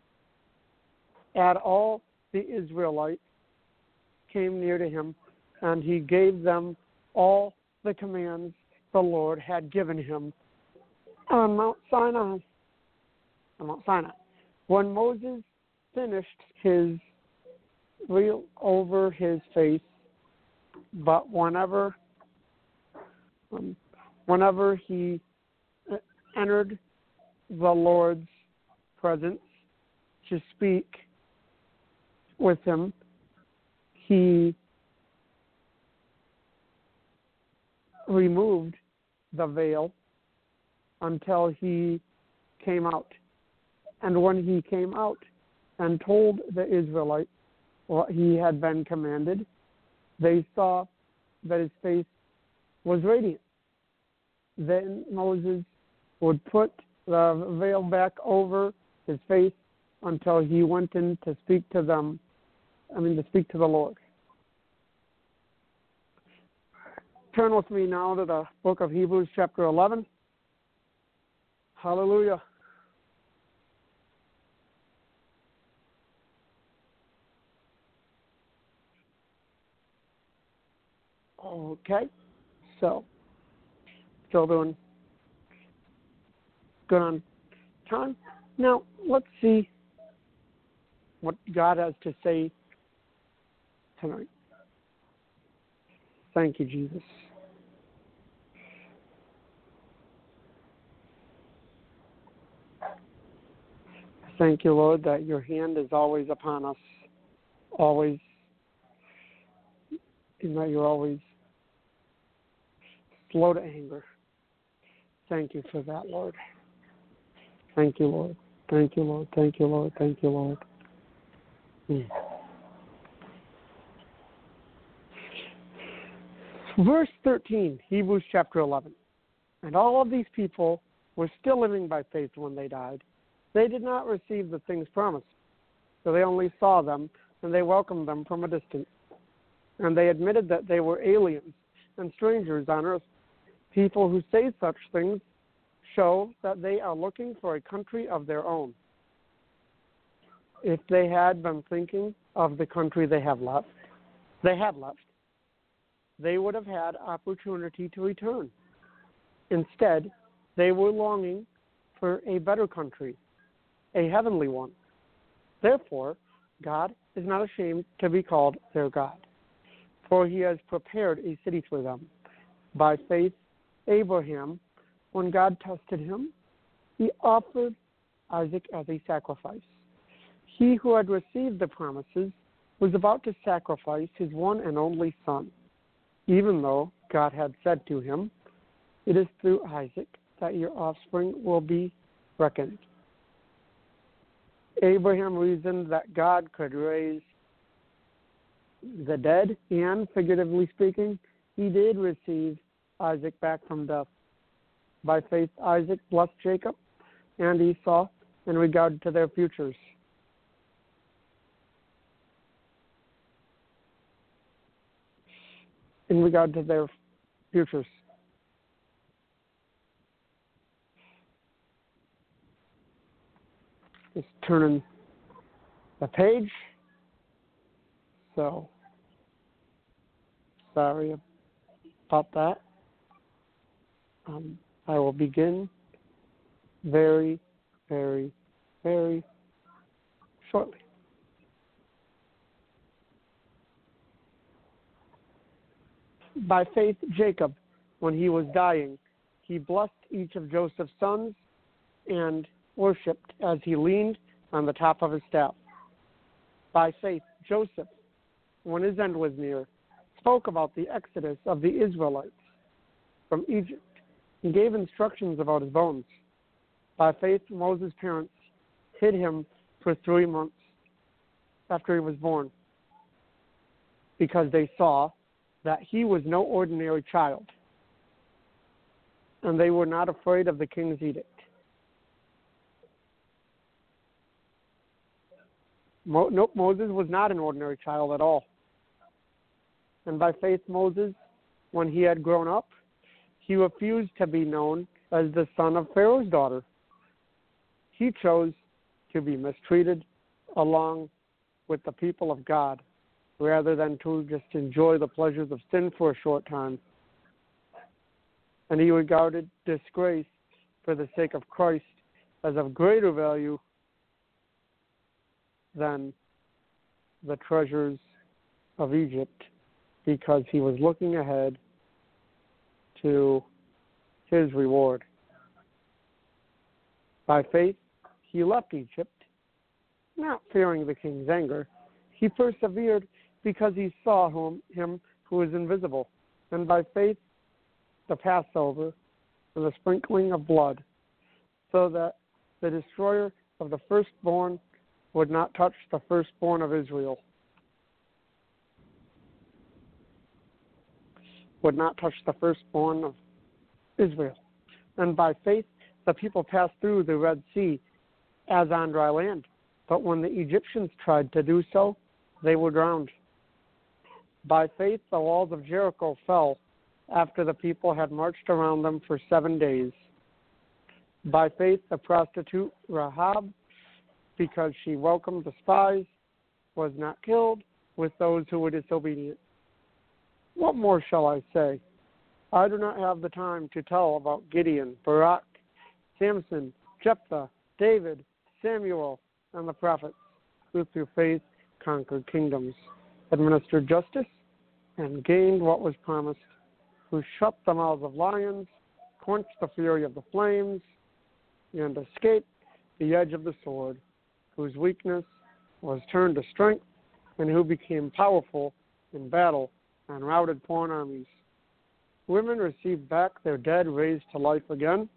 And all the Israelites came near to him, and he gave them all the commands the Lord had given him on Mount Sinai. On Mount Sinai. When Moses finished his veil over his face, but whenever, um, whenever he entered the Lord's presence to speak with him, he removed the veil until he came out. And when he came out and told the Israelites what he had been commanded, they saw that his face was radiant. Then Moses would put the veil back over his face until he went in to speak to them, I mean to speak to the Lord. Turn with me now to the book of Hebrews, chapter eleven. Hallelujah. Okay, so still doing good on time. Now, let's see what God has to say tonight. Thank you, Jesus. Thank you, Lord, that your hand is always upon us, always, and that you're always slow to anger. Thank you for that, Lord. Thank you, Lord. Thank you, Lord. Thank you, Lord. Thank you, Lord. Mm. Verse thirteen, Hebrews chapter eleven. And all of these people were still living by faith when they died. They did not receive the things promised, so they only saw them, and they welcomed them from a distance. And they admitted that they were aliens and strangers on earth. People who say such things show that they are looking for a country of their own. If they had been thinking of the country they have left, they had left, they would have had opportunity to return. Instead, they were longing for a better country, a heavenly one. Therefore, God is not ashamed to be called their God, for he has prepared a city for them. By faith, Abraham, when God tested him, he offered Isaac as a sacrifice. He who had received the promises was about to sacrifice his one and only son, even though God had said to him, "It is through Isaac that your offspring will be reckoned." Abraham reasoned that God could raise the dead, and, figuratively speaking, he did receive Isaac back from death. By faith, Isaac blessed Jacob and Esau in regard to their futures. In regard to their futures. Just turning the page. So, sorry about that. Um, I will begin very, very, very shortly. By faith, Jacob, when he was dying, he blessed each of Joseph's sons and worshipped as he leaned on the top of his staff. By faith, Joseph, when his end was near, spoke about the exodus of the Israelites from Egypt and gave instructions about his bones. By faith, Moses' parents hid him for three months after he was born, because they saw that he was no ordinary child, and they were not afraid of the king's edict. Mo- nope, Moses was not an ordinary child at all. And by faith, Moses, when he had grown up, he refused to be known as the son of Pharaoh's daughter. He chose to be mistreated along with the people of God, rather than to just enjoy the pleasures of sin for a short time. And he regarded disgrace for the sake of Christ as of greater value than the treasures of Egypt, because he was looking ahead to his reward. By faith, he left Egypt, not fearing the king's anger. He persevered because he saw whom, him who was invisible. And by faith, the Passover and the sprinkling of blood, so that the destroyer of the firstborn would not touch the firstborn of Israel. Would not touch the firstborn of Israel. And by faith, the people passed through the Red Sea as on dry land. But when the Egyptians tried to do so, they were drowned. By faith, the walls of Jericho fell after the people had marched around them for seven days. By faith, the prostitute Rahab, because she welcomed the spies, was not killed with those who were disobedient. What more shall I say? I do not have the time to tell about Gideon, Barak, Samson, Jephthah, David, Samuel, and the prophets, who through faith conquered kingdoms, administered justice, and gained what was promised, who shut the mouths of lions, quenched the fury of the flames, and escaped the edge of the sword, whose weakness was turned to strength, and who became powerful in battle and routed foreign armies. Women received back their dead raised to life again.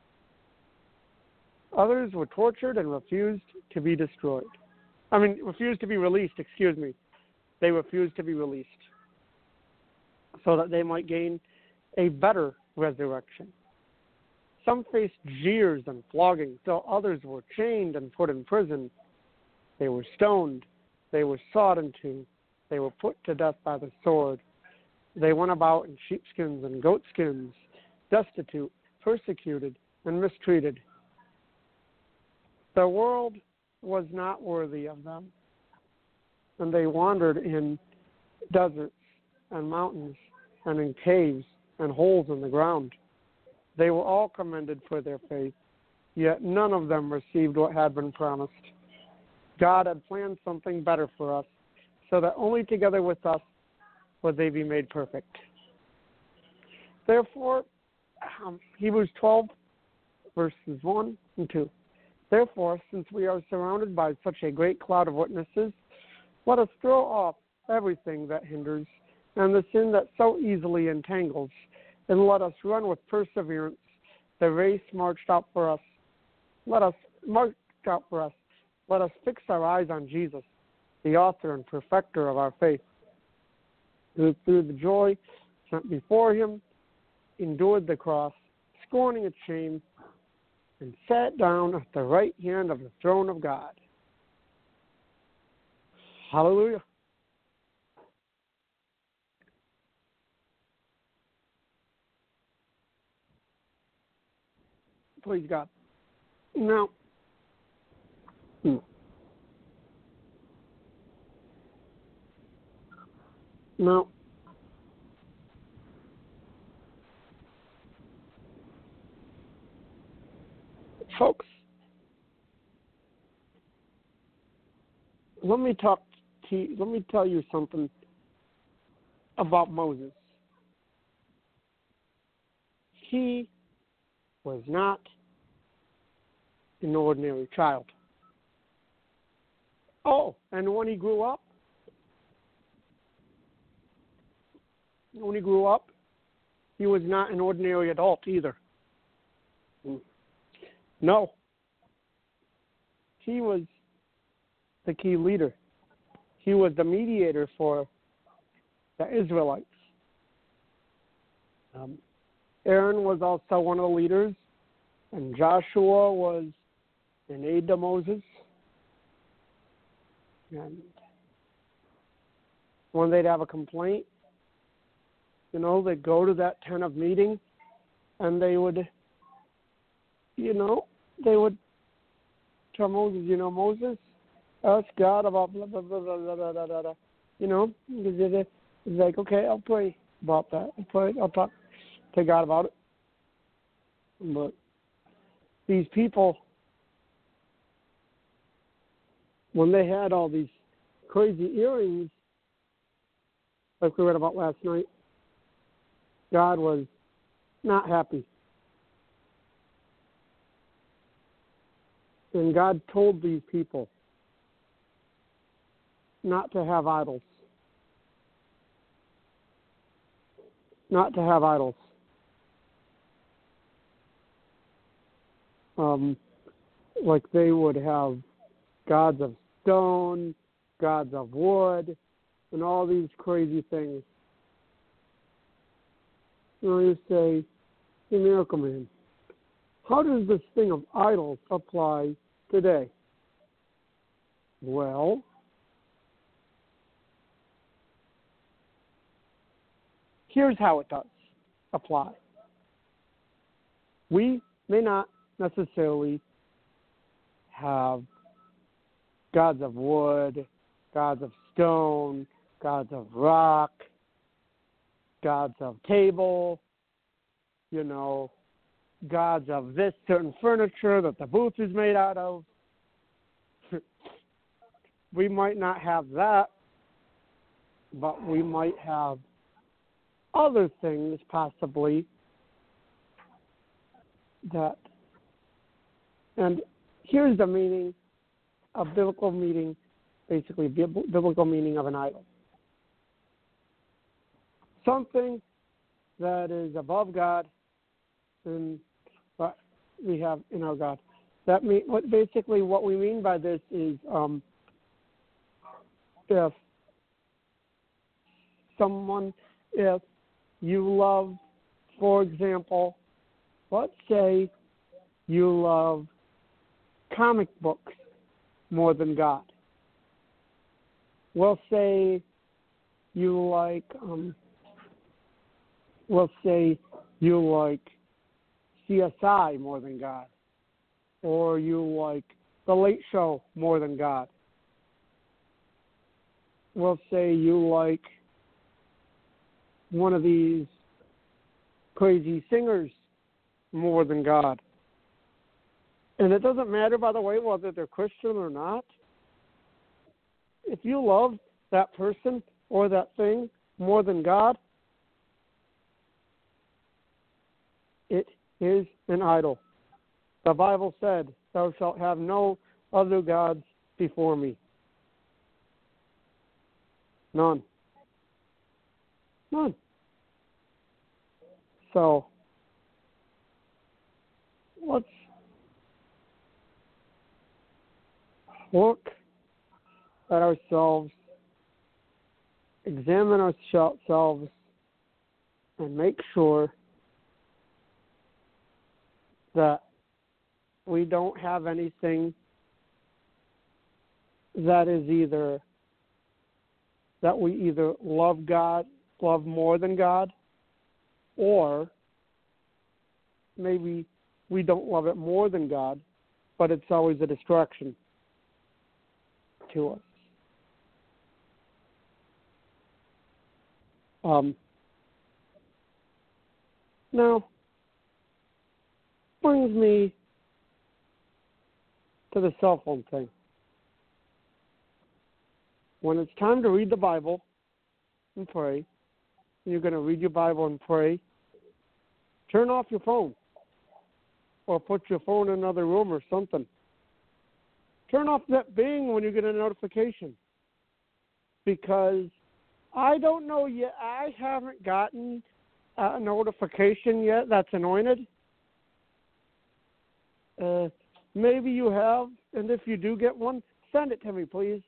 Others were tortured and refused to be destroyed. I mean, refused to be released, excuse me. They refused to be released so that they might gain a better resurrection. Some faced jeers and flogging, so others were chained and put in prison. They were stoned. They were sawed in two. They were put to death by the sword. They went about in sheepskins and goatskins, destitute, persecuted, and mistreated. The world was not worthy of them, and they wandered in deserts and mountains and in caves and holes in the ground. They were all commended for their faith, yet none of them received what had been promised. God had planned something better for us, so that only together with us would they be made perfect. Therefore, um, Hebrews twelve, verses one and two. Therefore, since we are surrounded by such a great cloud of witnesses, let us throw off everything that hinders and the sin that so easily entangles, and let us run with perseverance the race marched out for us. Let us march out for us. Let us fix our eyes on Jesus, the author and perfecter of our faith, who through the joy set before him endured the cross, scorning its shame, and sat down at the right hand of the throne of God. Hallelujah. Praise God. Now, hmm. now, folks, let me talk to you, let me tell you something about Moses. He was not an ordinary child. Oh, and when he grew up, when he grew up, he was not an ordinary adult either. No. He was the key leader. He was the mediator for the Israelites. Um, Aaron was also one of the leaders, and Joshua was an aide to Moses. And when they'd have a complaint, you know, they'd go to that tent of meeting, and they would, you know, they would tell Moses, you know, Moses, ask God about blah, blah, blah, blah, blah, blah, blah, blah, blah. You know, he's like, okay, I'll pray about that. I'll pray, I'll talk to God about it. But these people, when they had all these crazy earrings, like we read about last night, God was not happy. And God told these people not to have idols. Not to have idols. Um, like they would have gods of stone, gods of wood, and all these crazy things. You know, you say, hey, Miracle Man, how does this thing of idols apply today? Well, here's how it does. apply. We may not necessarily have gods of wood, gods of stone, gods of rock, gods of table, you know, gods of this certain furniture that the booth is made out of. We might not have that, but we might have other things possibly that, and here's the meaning, a biblical meaning, basically biblical meaning of an idol. Something that is above God and what we have in our God. That mean what basically what we mean by this is um, if someone, if you love, for example, let's say you love comic books more than God. We'll say you like, um, we'll say you like C S I more than God, or you like The Late Show more than God. We'll say you like one of these crazy singers more than God. And it doesn't matter, by the way, whether they're Christian or not. If you love that person or that thing more than God, it is an idol. The Bible said, "Thou shalt have no other gods before me." None. None. So, let's look at ourselves, examine ourselves, and make sure that we don't have anything that is either, that we either love God, love more than God, or maybe we don't love it more than God, but it's always a distraction to us. Um, now, brings me to the cell phone thing. When it's time to read the Bible and pray, you're going to read your Bible and pray, turn off your phone or put your phone in another room or something. Turn off that Bing when you get a notification, because I don't know yet. I haven't gotten a notification yet that's anointed. Uh, maybe you have, and if you do get one, send it to me, please.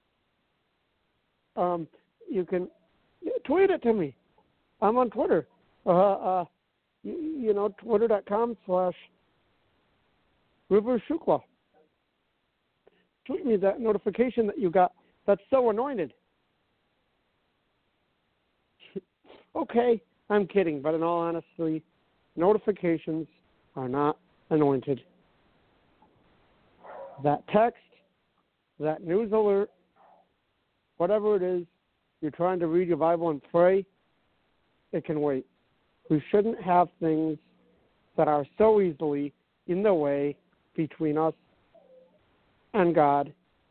Um, you can tweet it to me. I'm on Twitter. Uh, uh, you, you know, twitter.com slash River Shukla. Tweet me that notification that you got that's so anointed. Okay, I'm kidding, but in all honesty, notifications are not anointed. That text, that news alert, whatever it is, you're trying to read your Bible and pray, it can wait. We shouldn't have things that are so easily in the way between us and God,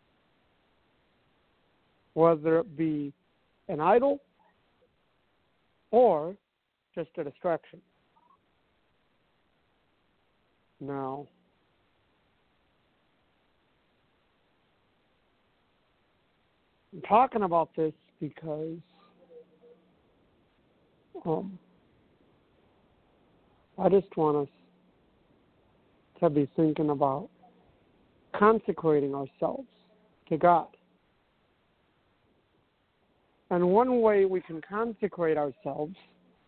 whether it be an idol or just a distraction. Now, I'm talking about this because um, I just want us to be thinking about consecrating ourselves to God. And one way we can consecrate ourselves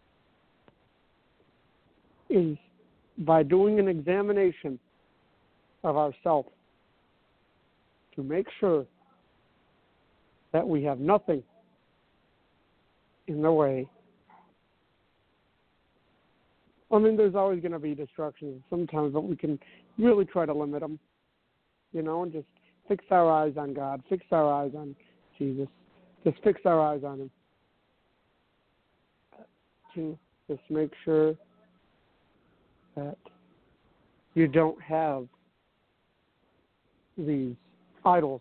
is by doing an examination of ourselves to make sure that we have nothing in the way I mean, there's always going to be distractions sometimes, but we can really try to limit them, you know, and just fix our eyes on God, fix our eyes on Jesus, just fix our eyes on Him to just make sure that you don't have these idols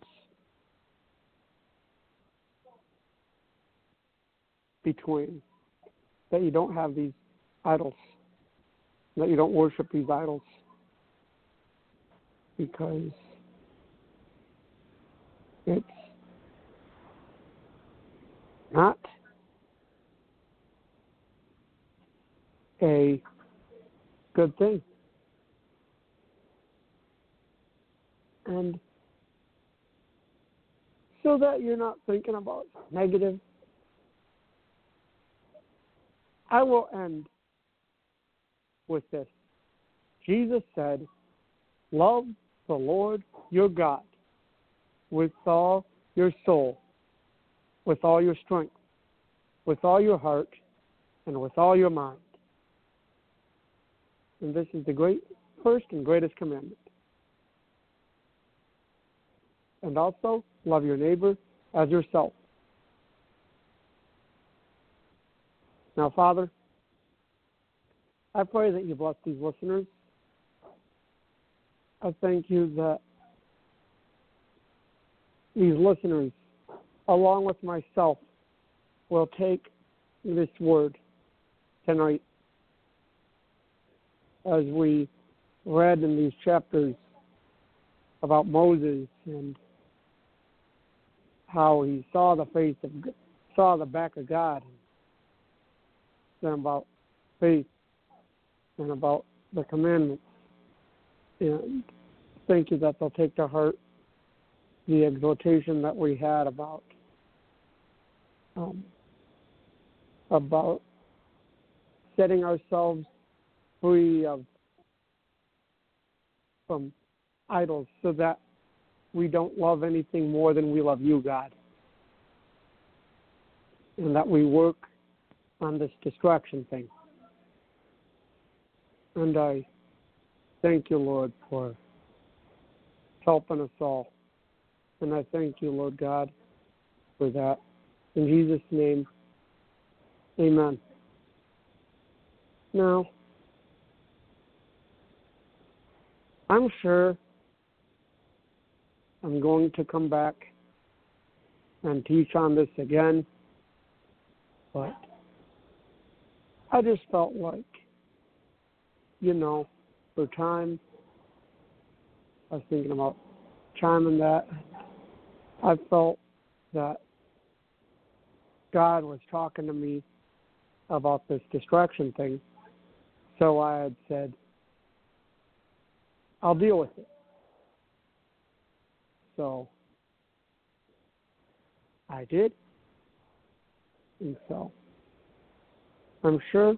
between, that you don't have these idols, that you don't worship these idols, because it's not a good thing. And so that you're not thinking about negative, I will end with this. Jesus said, love the Lord your God with all your soul, with all your strength, with all your heart, and with all your mind. And this is the great, first and greatest commandment. And also, love your neighbor as yourself. Now, Father, I pray that you bless these listeners. I thank you that these listeners, along with myself, will take this word tonight as we read in these chapters about Moses and how he saw the face of, saw the back of God, then about faith and about the commandments. And thank you that they'll take to heart the exhortation that we had about um, about setting ourselves free of from idols, so that we don't love anything more than we love you, God, and that we work on this distraction thing. And I thank you, Lord, for helping us all. And I thank you, Lord God, for that. In Jesus' name, amen. Now, I'm sure I'm going to come back and teach on this again, but I just felt like, you know, for time, I was thinking about time and that. I felt that God was talking to me about this distraction thing, so I had said, I'll deal with it. So I did. And so I'm sure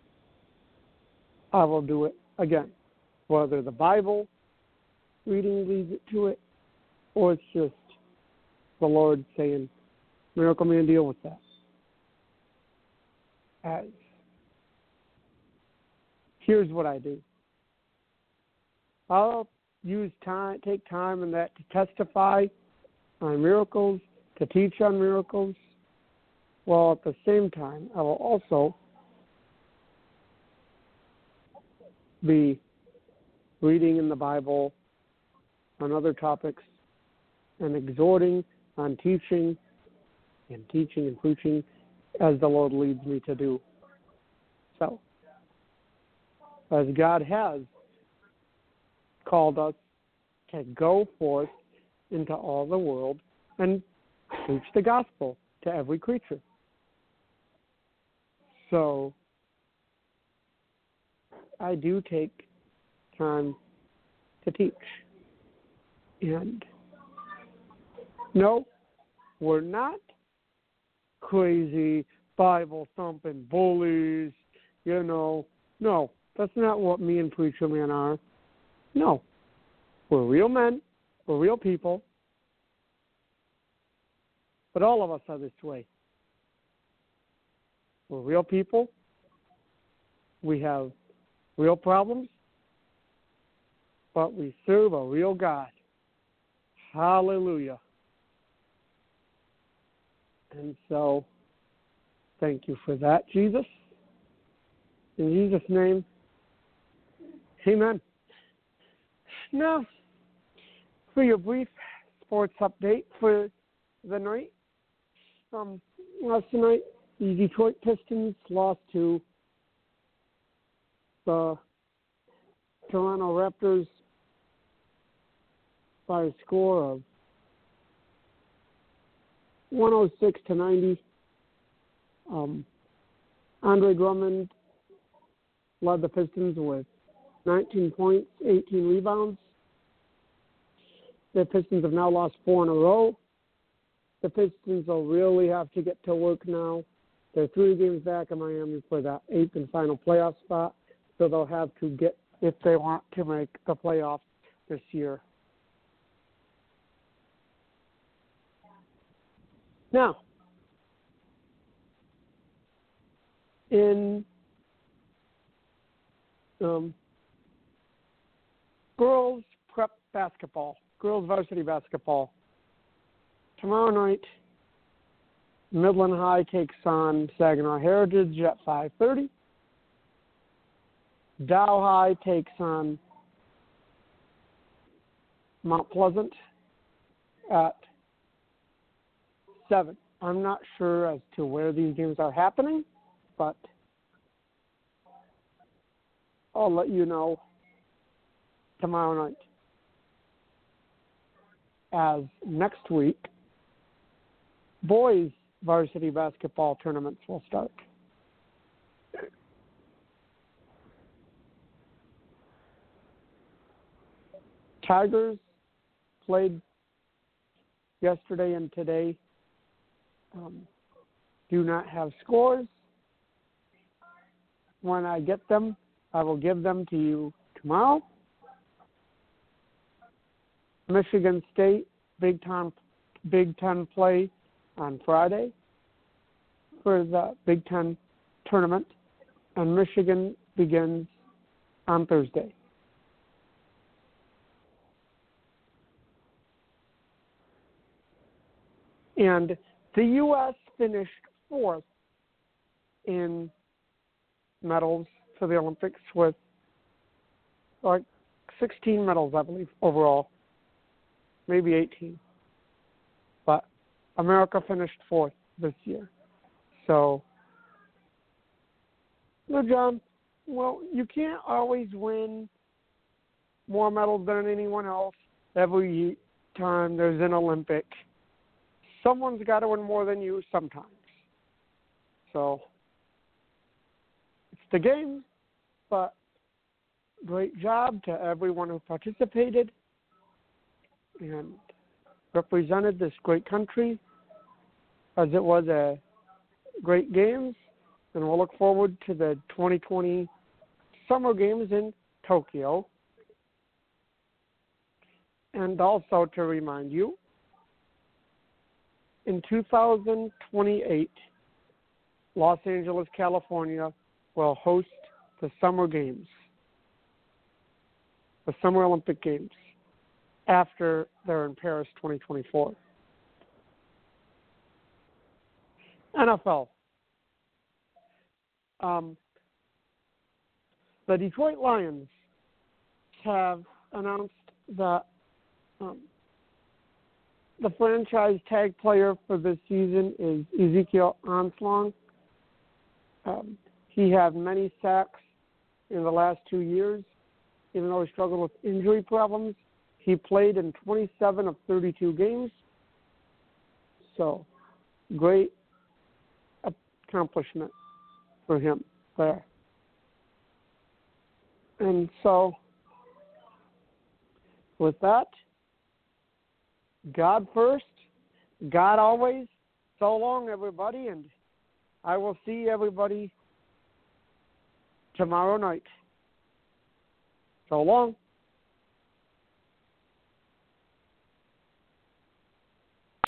I will do it again. Whether the Bible reading leads it to it, or it's just the Lord saying, Miracle Man, deal with that. As here's what I do. I'll use time, take time in that to testify on miracles, to teach on miracles, while at the same time I will also be reading in the Bible on other topics and exhorting on teaching and teaching and preaching as the Lord leads me to do. So, as God has called us to go forth into all the world and preach the gospel to every creature. So, I do take time to teach. And no, we're not crazy Bible-thumping bullies, you know. No, that's not what me and Preacher Man are. No, we're real men, we're real people, but all of us are this way. We're real people. We have real problems, but we serve a real God. Hallelujah. And so, thank you for that, Jesus. In Jesus' name, amen. Now, for your brief sports update for the night, um, last night, the Detroit Pistons lost to the Toronto Raptors by a score of one oh six to ninety. Um, Andre Drummond led the Pistons with nineteen points, eighteen rebounds. The Pistons have now lost four in a row. The Pistons will really have to get to work now. They're three games back in Miami for that eighth and final playoff spot, so they'll have to get, if they want to make the playoffs this year. Now, in um, girls prep basketball, girls varsity basketball, tomorrow night, Midland High takes on Saginaw Heritage at five thirty. Dow High takes on Mount Pleasant at seven. I'm not sure as to where these games are happening, but I'll let you know tomorrow night. As next week, boys varsity basketball tournaments will start. Tigers played yesterday and today. Um, do not have scores. When I get them, I will give them to you tomorrow. Michigan State Big Ten Big Ten play on Friday for the Big Ten tournament, and Michigan begins on Thursday. And the U S finished fourth in medals for the Olympics with like sixteen medals, I believe, overall. Maybe eighteen. But America finished fourth this year. So, good job. Well, you can't always win more medals than anyone else every time there's an Olympic. Someone's got to win more than you sometimes. So, it's the game, but great job to everyone who participated and represented this great country, as it was a great games, and we'll look forward to the twenty twenty Summer Games in Tokyo. And also to remind you, in two thousand twenty-eight, Los Angeles, California will host the Summer Games, the Summer Olympic Games, after they're in Paris twenty twenty-four. N F L. Um, the Detroit Lions have announced that um, the franchise tag player for this season is Ezekiel Armstrong. Um, he had many sacks in the last two years. Even though he struggled with injury problems, he played in twenty-seven of thirty-two games. So, great accomplishment for him there. And so, with that, God first, God always. So long, everybody, and I will see everybody tomorrow night. So long.